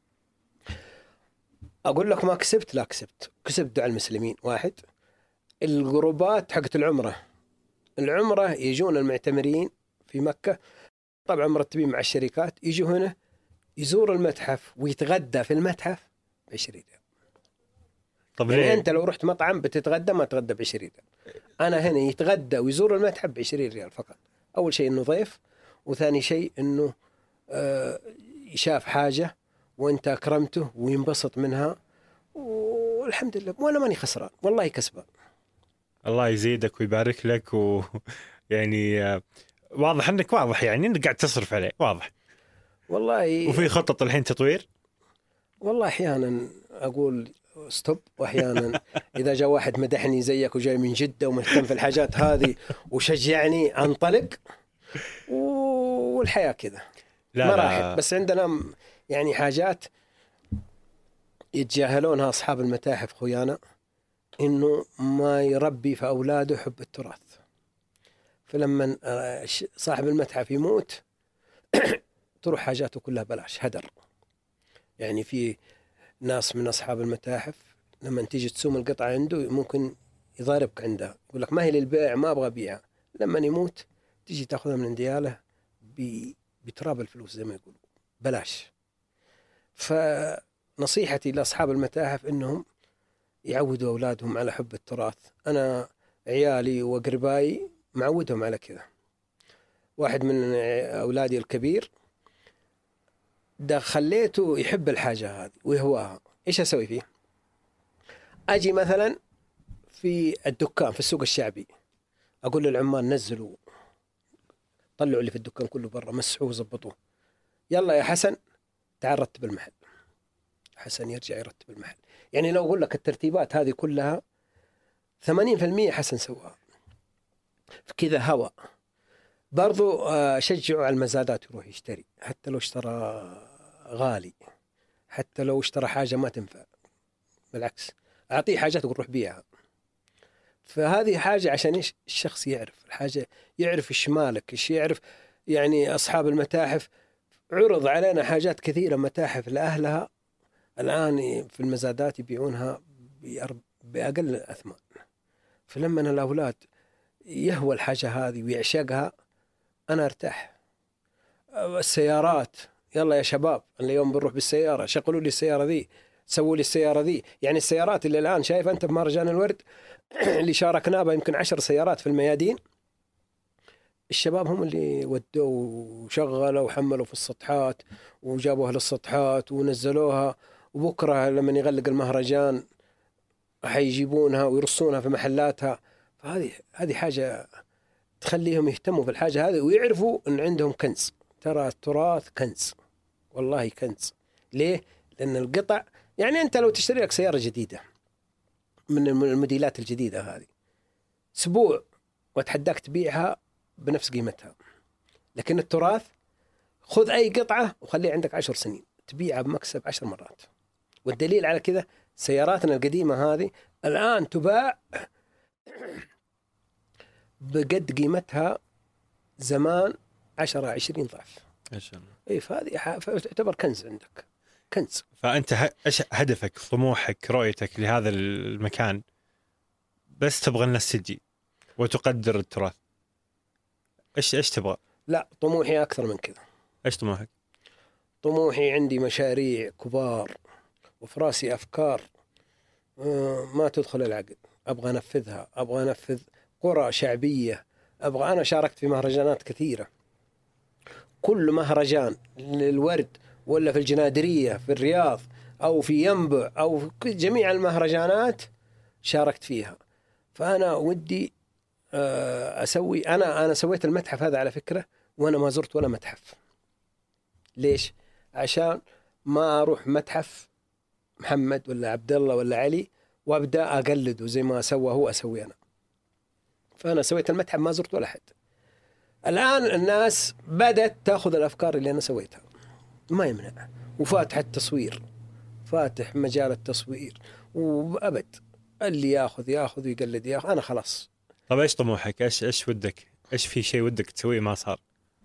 أقول لك ما كسبت، لا كسبت، كسبت دعاء المسلمين. واحد، الجروبات حقت العمرة، العمرة يجون المعتمرين في مكة طبعا مرتبين مع الشركات، يجوا هنا يزور المتحف ويتغدى في المتحف بعشرين ريال. طب يعني أنت لو رحت مطعم بتتغدى ما تغدى بعشرين ريال، أنا هنا يتغدى ويزور المتحف بعشرين ريال فقط. أول شيء إنه ضيف، وثاني شيء إنه آه يشاف حاجة وانت اكرمته وينبسط منها، والحمد لله وانا ماني خسران، والله كسبان. الله يزيدك ويبارك لك، ويعني واضح انك واضح يعني انك قاعد تصرف عليه، واضح والله. وفي خطط الحين تطوير؟ والله احيانا اقول ستوب، واحيانا اذا جاء واحد مدحني زيك وجاي من جدة ومهتم في الحاجات هذه وشجعني انطلق، والحياة كذا مراحل. بس عندنا يعني حاجات يتجاهلونها أصحاب المتاحف خويانا، إنه ما يربي في أولاده حب التراث. فلما صاحب المتحف يموت تروح حاجاته كلها بلاش، هدر. يعني في ناس من أصحاب المتاحف لما تيجي تسوم القطعة عنده ممكن يضاربك عندها، يقول لك ما هي للبيع، ما أبغى بيعها. لما يموت تيجي تأخذها من اندياله بتراب الفلوس زي ما يقولوا، بلاش. فنصيحتي لأصحاب المتاحف إنهم يعودوا أولادهم على حب التراث. أنا عيالي وقرباي معودهم على كذا. واحد من أولادي الكبير ده خليته يحب الحاجة هذه ويهواها. إيش أسوي فيه؟ أجي مثلا في الدكان في السوق الشعبي أقول للعمال نزلوا طلعوا اللي في الدكان كله برا، مسحوه وزبطوه، يلا يا حسن تعال رتب المحل. حسن يرجع يرتب المحل. يعني لو أقول لك الترتيبات هذه كلها ثمانين بالمئة حسن سواها. كذا هوا. برضو شجعوا على المزادات، يروح يشتري حتى لو اشترى غالي، حتى لو اشترى حاجة ما تنفع، بالعكس أعطيه حاجات وروح بيها. فهذه حاجة عشان إيش الشخص يعرف الحاجة، يعرف إيش مالك، إيش يعرف. يعني أصحاب المتاحف عرض علينا حاجات كثيرة متاحف لأهلها الآن في المزادات يبيعونها بأقل الأثمان. فلما الأولاد يهوى الحاجة هذه ويعشقها أنا أرتاح. السيارات، يلا يا شباب اليوم بنروح بالسيارة، شغلوا لي السيارة ذي، سووا لي السيارة ذي. يعني السيارات اللي الآن شايف أنت في مهرجان الورد اللي شاركنا بها يمكن عشر سيارات في الميادين، الشباب هم اللي ودوا وشغلوا وحملوا في السطحات وجابوها للسطحات ونزلوها، وبكرة لما يغلق المهرجان حيجيبونها ويرصونها في محلاتها. فهذه هذه حاجة تخليهم يهتموا في الحاجة هذه ويعرفوا أن عندهم كنز. ترى التراث كنز، والله كنز. ليه؟ لأن القطع يعني أنت لو تشتري لك سيارة جديدة من الموديلات الجديدة هذه أسبوع وأتحداك تبيعها بنفس قيمتها، لكن التراث خذ أي قطعة وخليه عندك عشر سنين تبيعها بمكسب عشر مرات. والدليل على كذا سياراتنا القديمة هذه الآن تباع بقد قيمتها زمان عشرة عشرين ضعف. إيه فهذه تعتبر كنز عندك، كنز. فأنت إيش هدفك، طموحك، رؤيتك لهذا المكان؟ بس تبغى الناس تجي وتقدر التراث؟ إيش إيش تبغى؟ لا طموحي أكثر من كذا. إيش طموحك؟ طموحي عندي مشاريع كبار وفي راسي أفكار ما تدخل العقل، أبغى أنفذها. أبغى أنفذ قرى شعبية، أبغى. أنا شاركت في مهرجانات كثيرة، كل مهرجان للورد ولا في الجنادرية في الرياض أو في ينبع أو في جميع المهرجانات شاركت فيها. فأنا ودي أسوي، أنا أنا سويت المتحف هذا على فكرة وأنا ما زرت ولا متحف. ليش؟ عشان ما أروح متحف محمد ولا عبد الله ولا علي وأبدأ أقلده زي ما سوى هو أسوي أنا. فأنا سويت المتحف ما زرت ولا حد. الآن الناس بدأت تأخذ الأفكار اللي أنا سويتها، ما يمنع، وفاتح التصوير، فاتح مجال التصوير، وأبد اللي يأخذ يأخذ ويقلد يأخذ. أنا خلاص. طب إيش طموحك؟ إيش إيش ودك؟ إيش في شيء ودك تسويه ما صار؟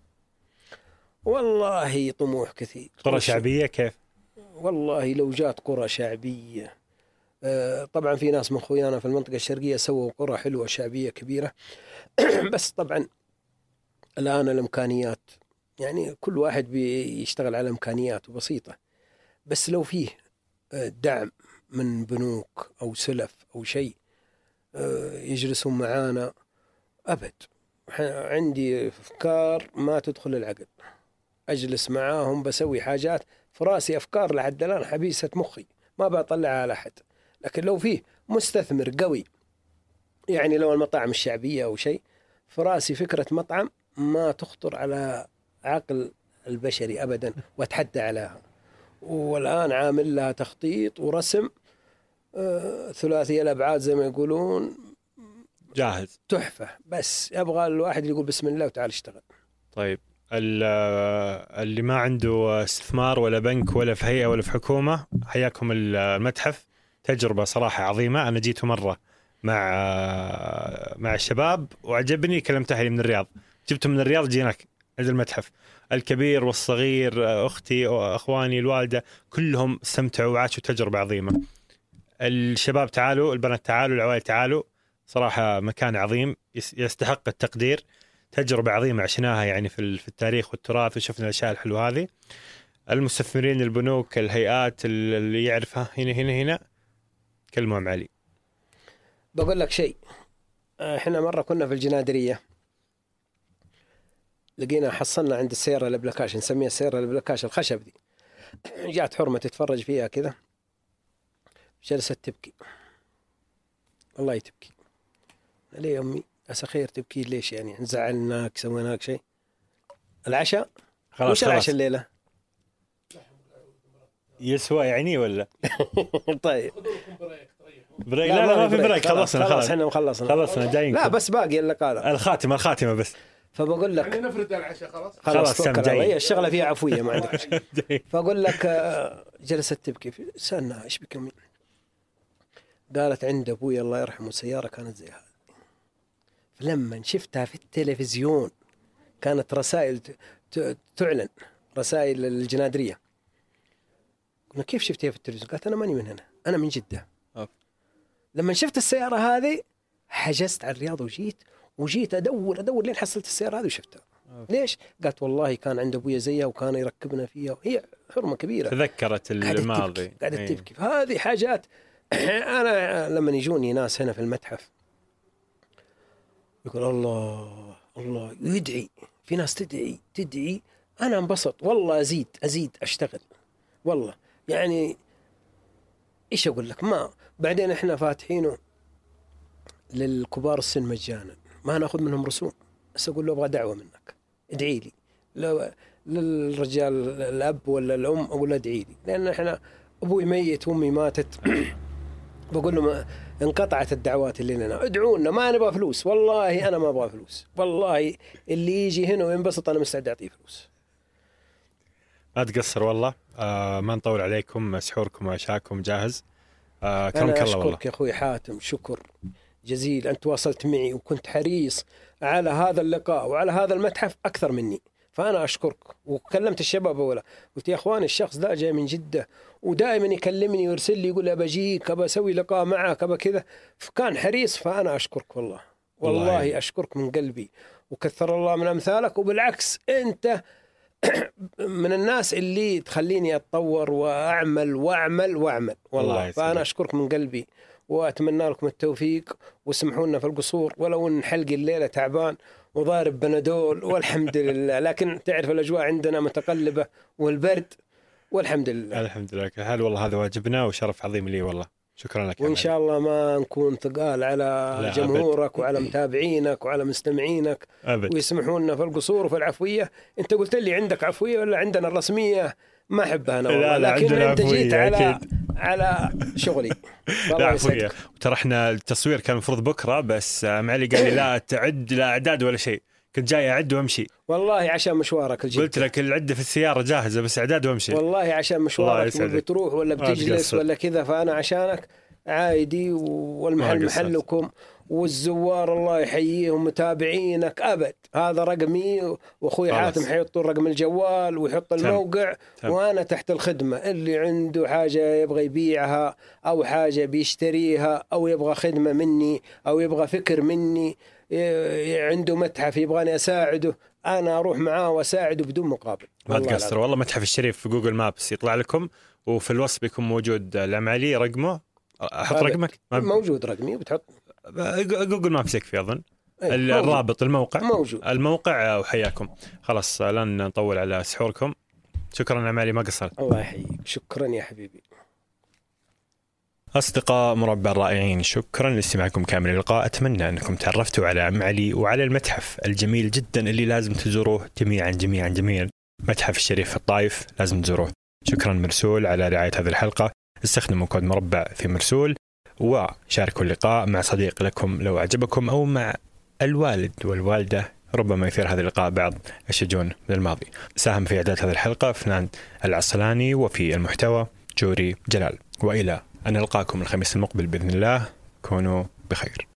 والله طموح كثير. قرى شعبية كيف؟ والله لو جات قرى شعبية، طبعا في ناس من خويانا في المنطقة الشرقية سووا قرى حلوة شعبية كبيرة بس طبعا الآن الإمكانيات يعني كل واحد بيشتغل على إمكانياته بسيطة. بس لو فيه دعم من بنوك أو سلف أو شيء يجلسون معانا، أبد عندي أفكار ما تدخل العقل، أجلس معاهم بسوي حاجات في راسي، أفكار لحد الآن حبيسة مخي ما بطلعها على أحد. لكن لو فيه مستثمر قوي، يعني لو المطاعم الشعبية أو شيء، في راسي فكرة مطعم ما تخطر على عقل البشري أبدا وأتحدى عليها. والآن عامل لها تخطيط ورسم آه ثلاثي الأبعاد زي ما يقولون، جاهز تحفة. بس يبغى الواحد يقول بسم الله وتعال اشتغل. طيب اللي ما عنده استثمار ولا بنك ولا في هيئة ولا في حكومة، حياكم المتحف، تجربة صراحة عظيمة. أنا جيت مرة مع مع الشباب وعجبني، كلمت أهلي من الرياض، جبتهم من الرياض جيناك عند المتحف، الكبير والصغير، أختي وأخواني الوالدة كلهم استمتعوا وعاشوا تجربة عظيمة. الشباب تعالوا، البنات تعالوا، العوائل تعالوا، صراحة مكان عظيم يستحق التقدير، تجربة عظيمة عشناها يعني في التاريخ والتراث وشفنا الأشياء الحلوة هذه. المستثمرين، البنوك، الهيئات اللي يعرفها هنا هنا هنا كلمهم علي. بقول لك شيء، احنا مرة كنا في الجنادرية، لقينا حصلنا عند السيارة البلاكاش، نسميها السيارة البلاكاش الخشب دي، جاءت حرمة تتفرج فيها كذا، جلست تبكي، والله تبكي. ليه يا أمي؟ أسخير تبكي ليش يعني؟ زعلناك سويناك شيء؟ العشاء؟ وش العشاء الليلة؟ يسوى يعني ولا؟ طيب بريك. لا, لا ما في بريك، خلصنا خلاص احنا مخلصنا خلصنا جايين. لا بس باقي اللي قال الخاتمة الخاتمة بس. فبقول لك يعني نفرد العشاء خلاص خلاص جاي، الشغلة فيها عفوية ما عندك. فأقول لك جلست تبكي، سألنا ايش بك أمي؟ قالت عند أبوي الله يرحمه سيارة كانت زي هذه، فلما شفتها في التلفزيون كانت رسائل تعلن، رسائل الجنادرية. قلنا كيف شفتيها في التلفزيون؟ قالت أنا ماني من هنا، أنا من جدة. أوه. لما شفت السيارة هذه حجزت على الرياض وجيت وجيت أدور أدور لين حصلت السيارة هذه وشفتها. أوه. ليش؟ قالت والله كان عند أبويا زيها وكان يركبنا فيها، وهي حرمة كبيرة، تذكرت الماضي، قاعدة تبكي. فهذه حاجات. أنا لما يجوني ناس هنا في المتحف يقول الله الله، يدعي، في ناس تدعي تدعي، أنا انبسط والله، أزيد أزيد أشتغل والله. يعني إيش أقول لك، ما بعدين إحنا فاتحينه للكبار السن مجانا، ما نأخذ منهم رسوم، بس أقول له أبغى دعوة منك، ادعي لي. لو للرجال الأب ولا الأم أقول ادعي لي، لأن إحنا أبوي ميت وأمي ماتت بقول له ما انقطعت الدعوات اللي لنا، ادعونا ما نبغى فلوس، والله أنا ما أبغى فلوس، والله اللي يجي هنا وينبسط أنا مستعد أعطيه فلوس. ما تقصر والله. آه ما نطول عليكم، سحوركم وعشاكم جاهز. آه كرمك أنا الله والله. أشكرك يا أخوي حاتم، شكر جزيل، أنت واصلت معي وكنت حريص على هذا اللقاء وعلى هذا المتحف أكثر مني، فأنا أشكرك. وكلمت الشباب أولا قلت يا أخواني الشخص ده جاي من جدة ودائما يكلمني ويرسل لي يقول أبى أجيك أبى أسوي لقاء معك أبى كذا، فكان حريص، فأنا أشكرك والله والله, والله أشكرك من قلبي، وكثر الله من أمثالك. وبالعكس أنت من الناس اللي تخليني أتطور وأعمل وأعمل وأعمل والله، فأنا أشكرك من قلبي وأتمنى لكم التوفيق. واسمحوا لنا في القصور ولو إن حلقي الليلة تعبان وضارب بنادول والحمد لله، لكن تعرف الأجواء عندنا متقلبة والبرد والحمد لله. الحمد لله هل والله هذا واجبنا وشرف عظيم لي والله، شكرا لك. وإن شاء الله ما نكون ثقال على جمهورك أبد. وعلى متابعينك وعلى مستمعينك أبد. ويسمحوا لنا في القصور وفي العفوية. أنت قلت لي عندك عفوية ولا عندنا الرسمية؟ ما أحبها أنا والله، لكن أنت جيت على أكيد. على شغلي لا عفوية. وترى احنا التصوير كان المفروض بكرة، بس معلي قال لي لا تعد لا أعداد ولا شيء، كنت جاي أعد وأمشي والله عشان مشوارك الجدة. قلت لك العدة في السيارة جاهزة بس أعداد وأمشي والله عشان مشوارك بتروح ولا بتجلس ولا كذا، فأنا عشانك عادي، والمحل محلكم والزوار الله يحييهم متابعينك أبد. هذا رقمي وأخوي حاتم حيحط رقم الجوال ويحط الموقع تم. وأنا تحت الخدمة، اللي عنده حاجة يبغى يبيعها أو حاجة بيشتريها أو يبغى خدمة مني أو يبغى فكر مني، عنده متحف يبغاني أساعده، أنا أروح معاه وأساعده بدون مقابل. ما تقصر والله. متحف الشريف في جوجل مابس يطلع لكم، وفي الوصف بيكون موجود العمالي رقمه. أحط رقمك؟ موجود رقمي وبتحط جوجل مابس يكفي أظن. الرابط الموقع موجود. الموقع وحياكم. خلاص لن نطول على سحوركم. شكرا عمالي ما قصرت. الله يحييك. شكرا يا حبيبي. أصدقاء مربع الرائعين، شكرا لاستماعكم كامل اللقاء. أتمنى أنكم تعرفتوا على أم علي وعلى المتحف الجميل جدا اللي لازم تزوروه جميعا جميعا جميعا. متحف الشريف في الطائف لازم تزوروه. شكرا مرسول على رعاية هذه الحلقة. استخدموا كود مربع في مرسول، وشاركوا اللقاء مع صديق لكم لو أعجبكم، أو مع الوالد والوالدة، ربما يثير هذا اللقاء بعض الشجون من الماضي. ساهم في إعداد هذه الحلقة فنان العسلاني، وفي المحتوى جوري جلال. وإلى أن نلقاكم الخميس المقبل بإذن الله، كونوا بخير.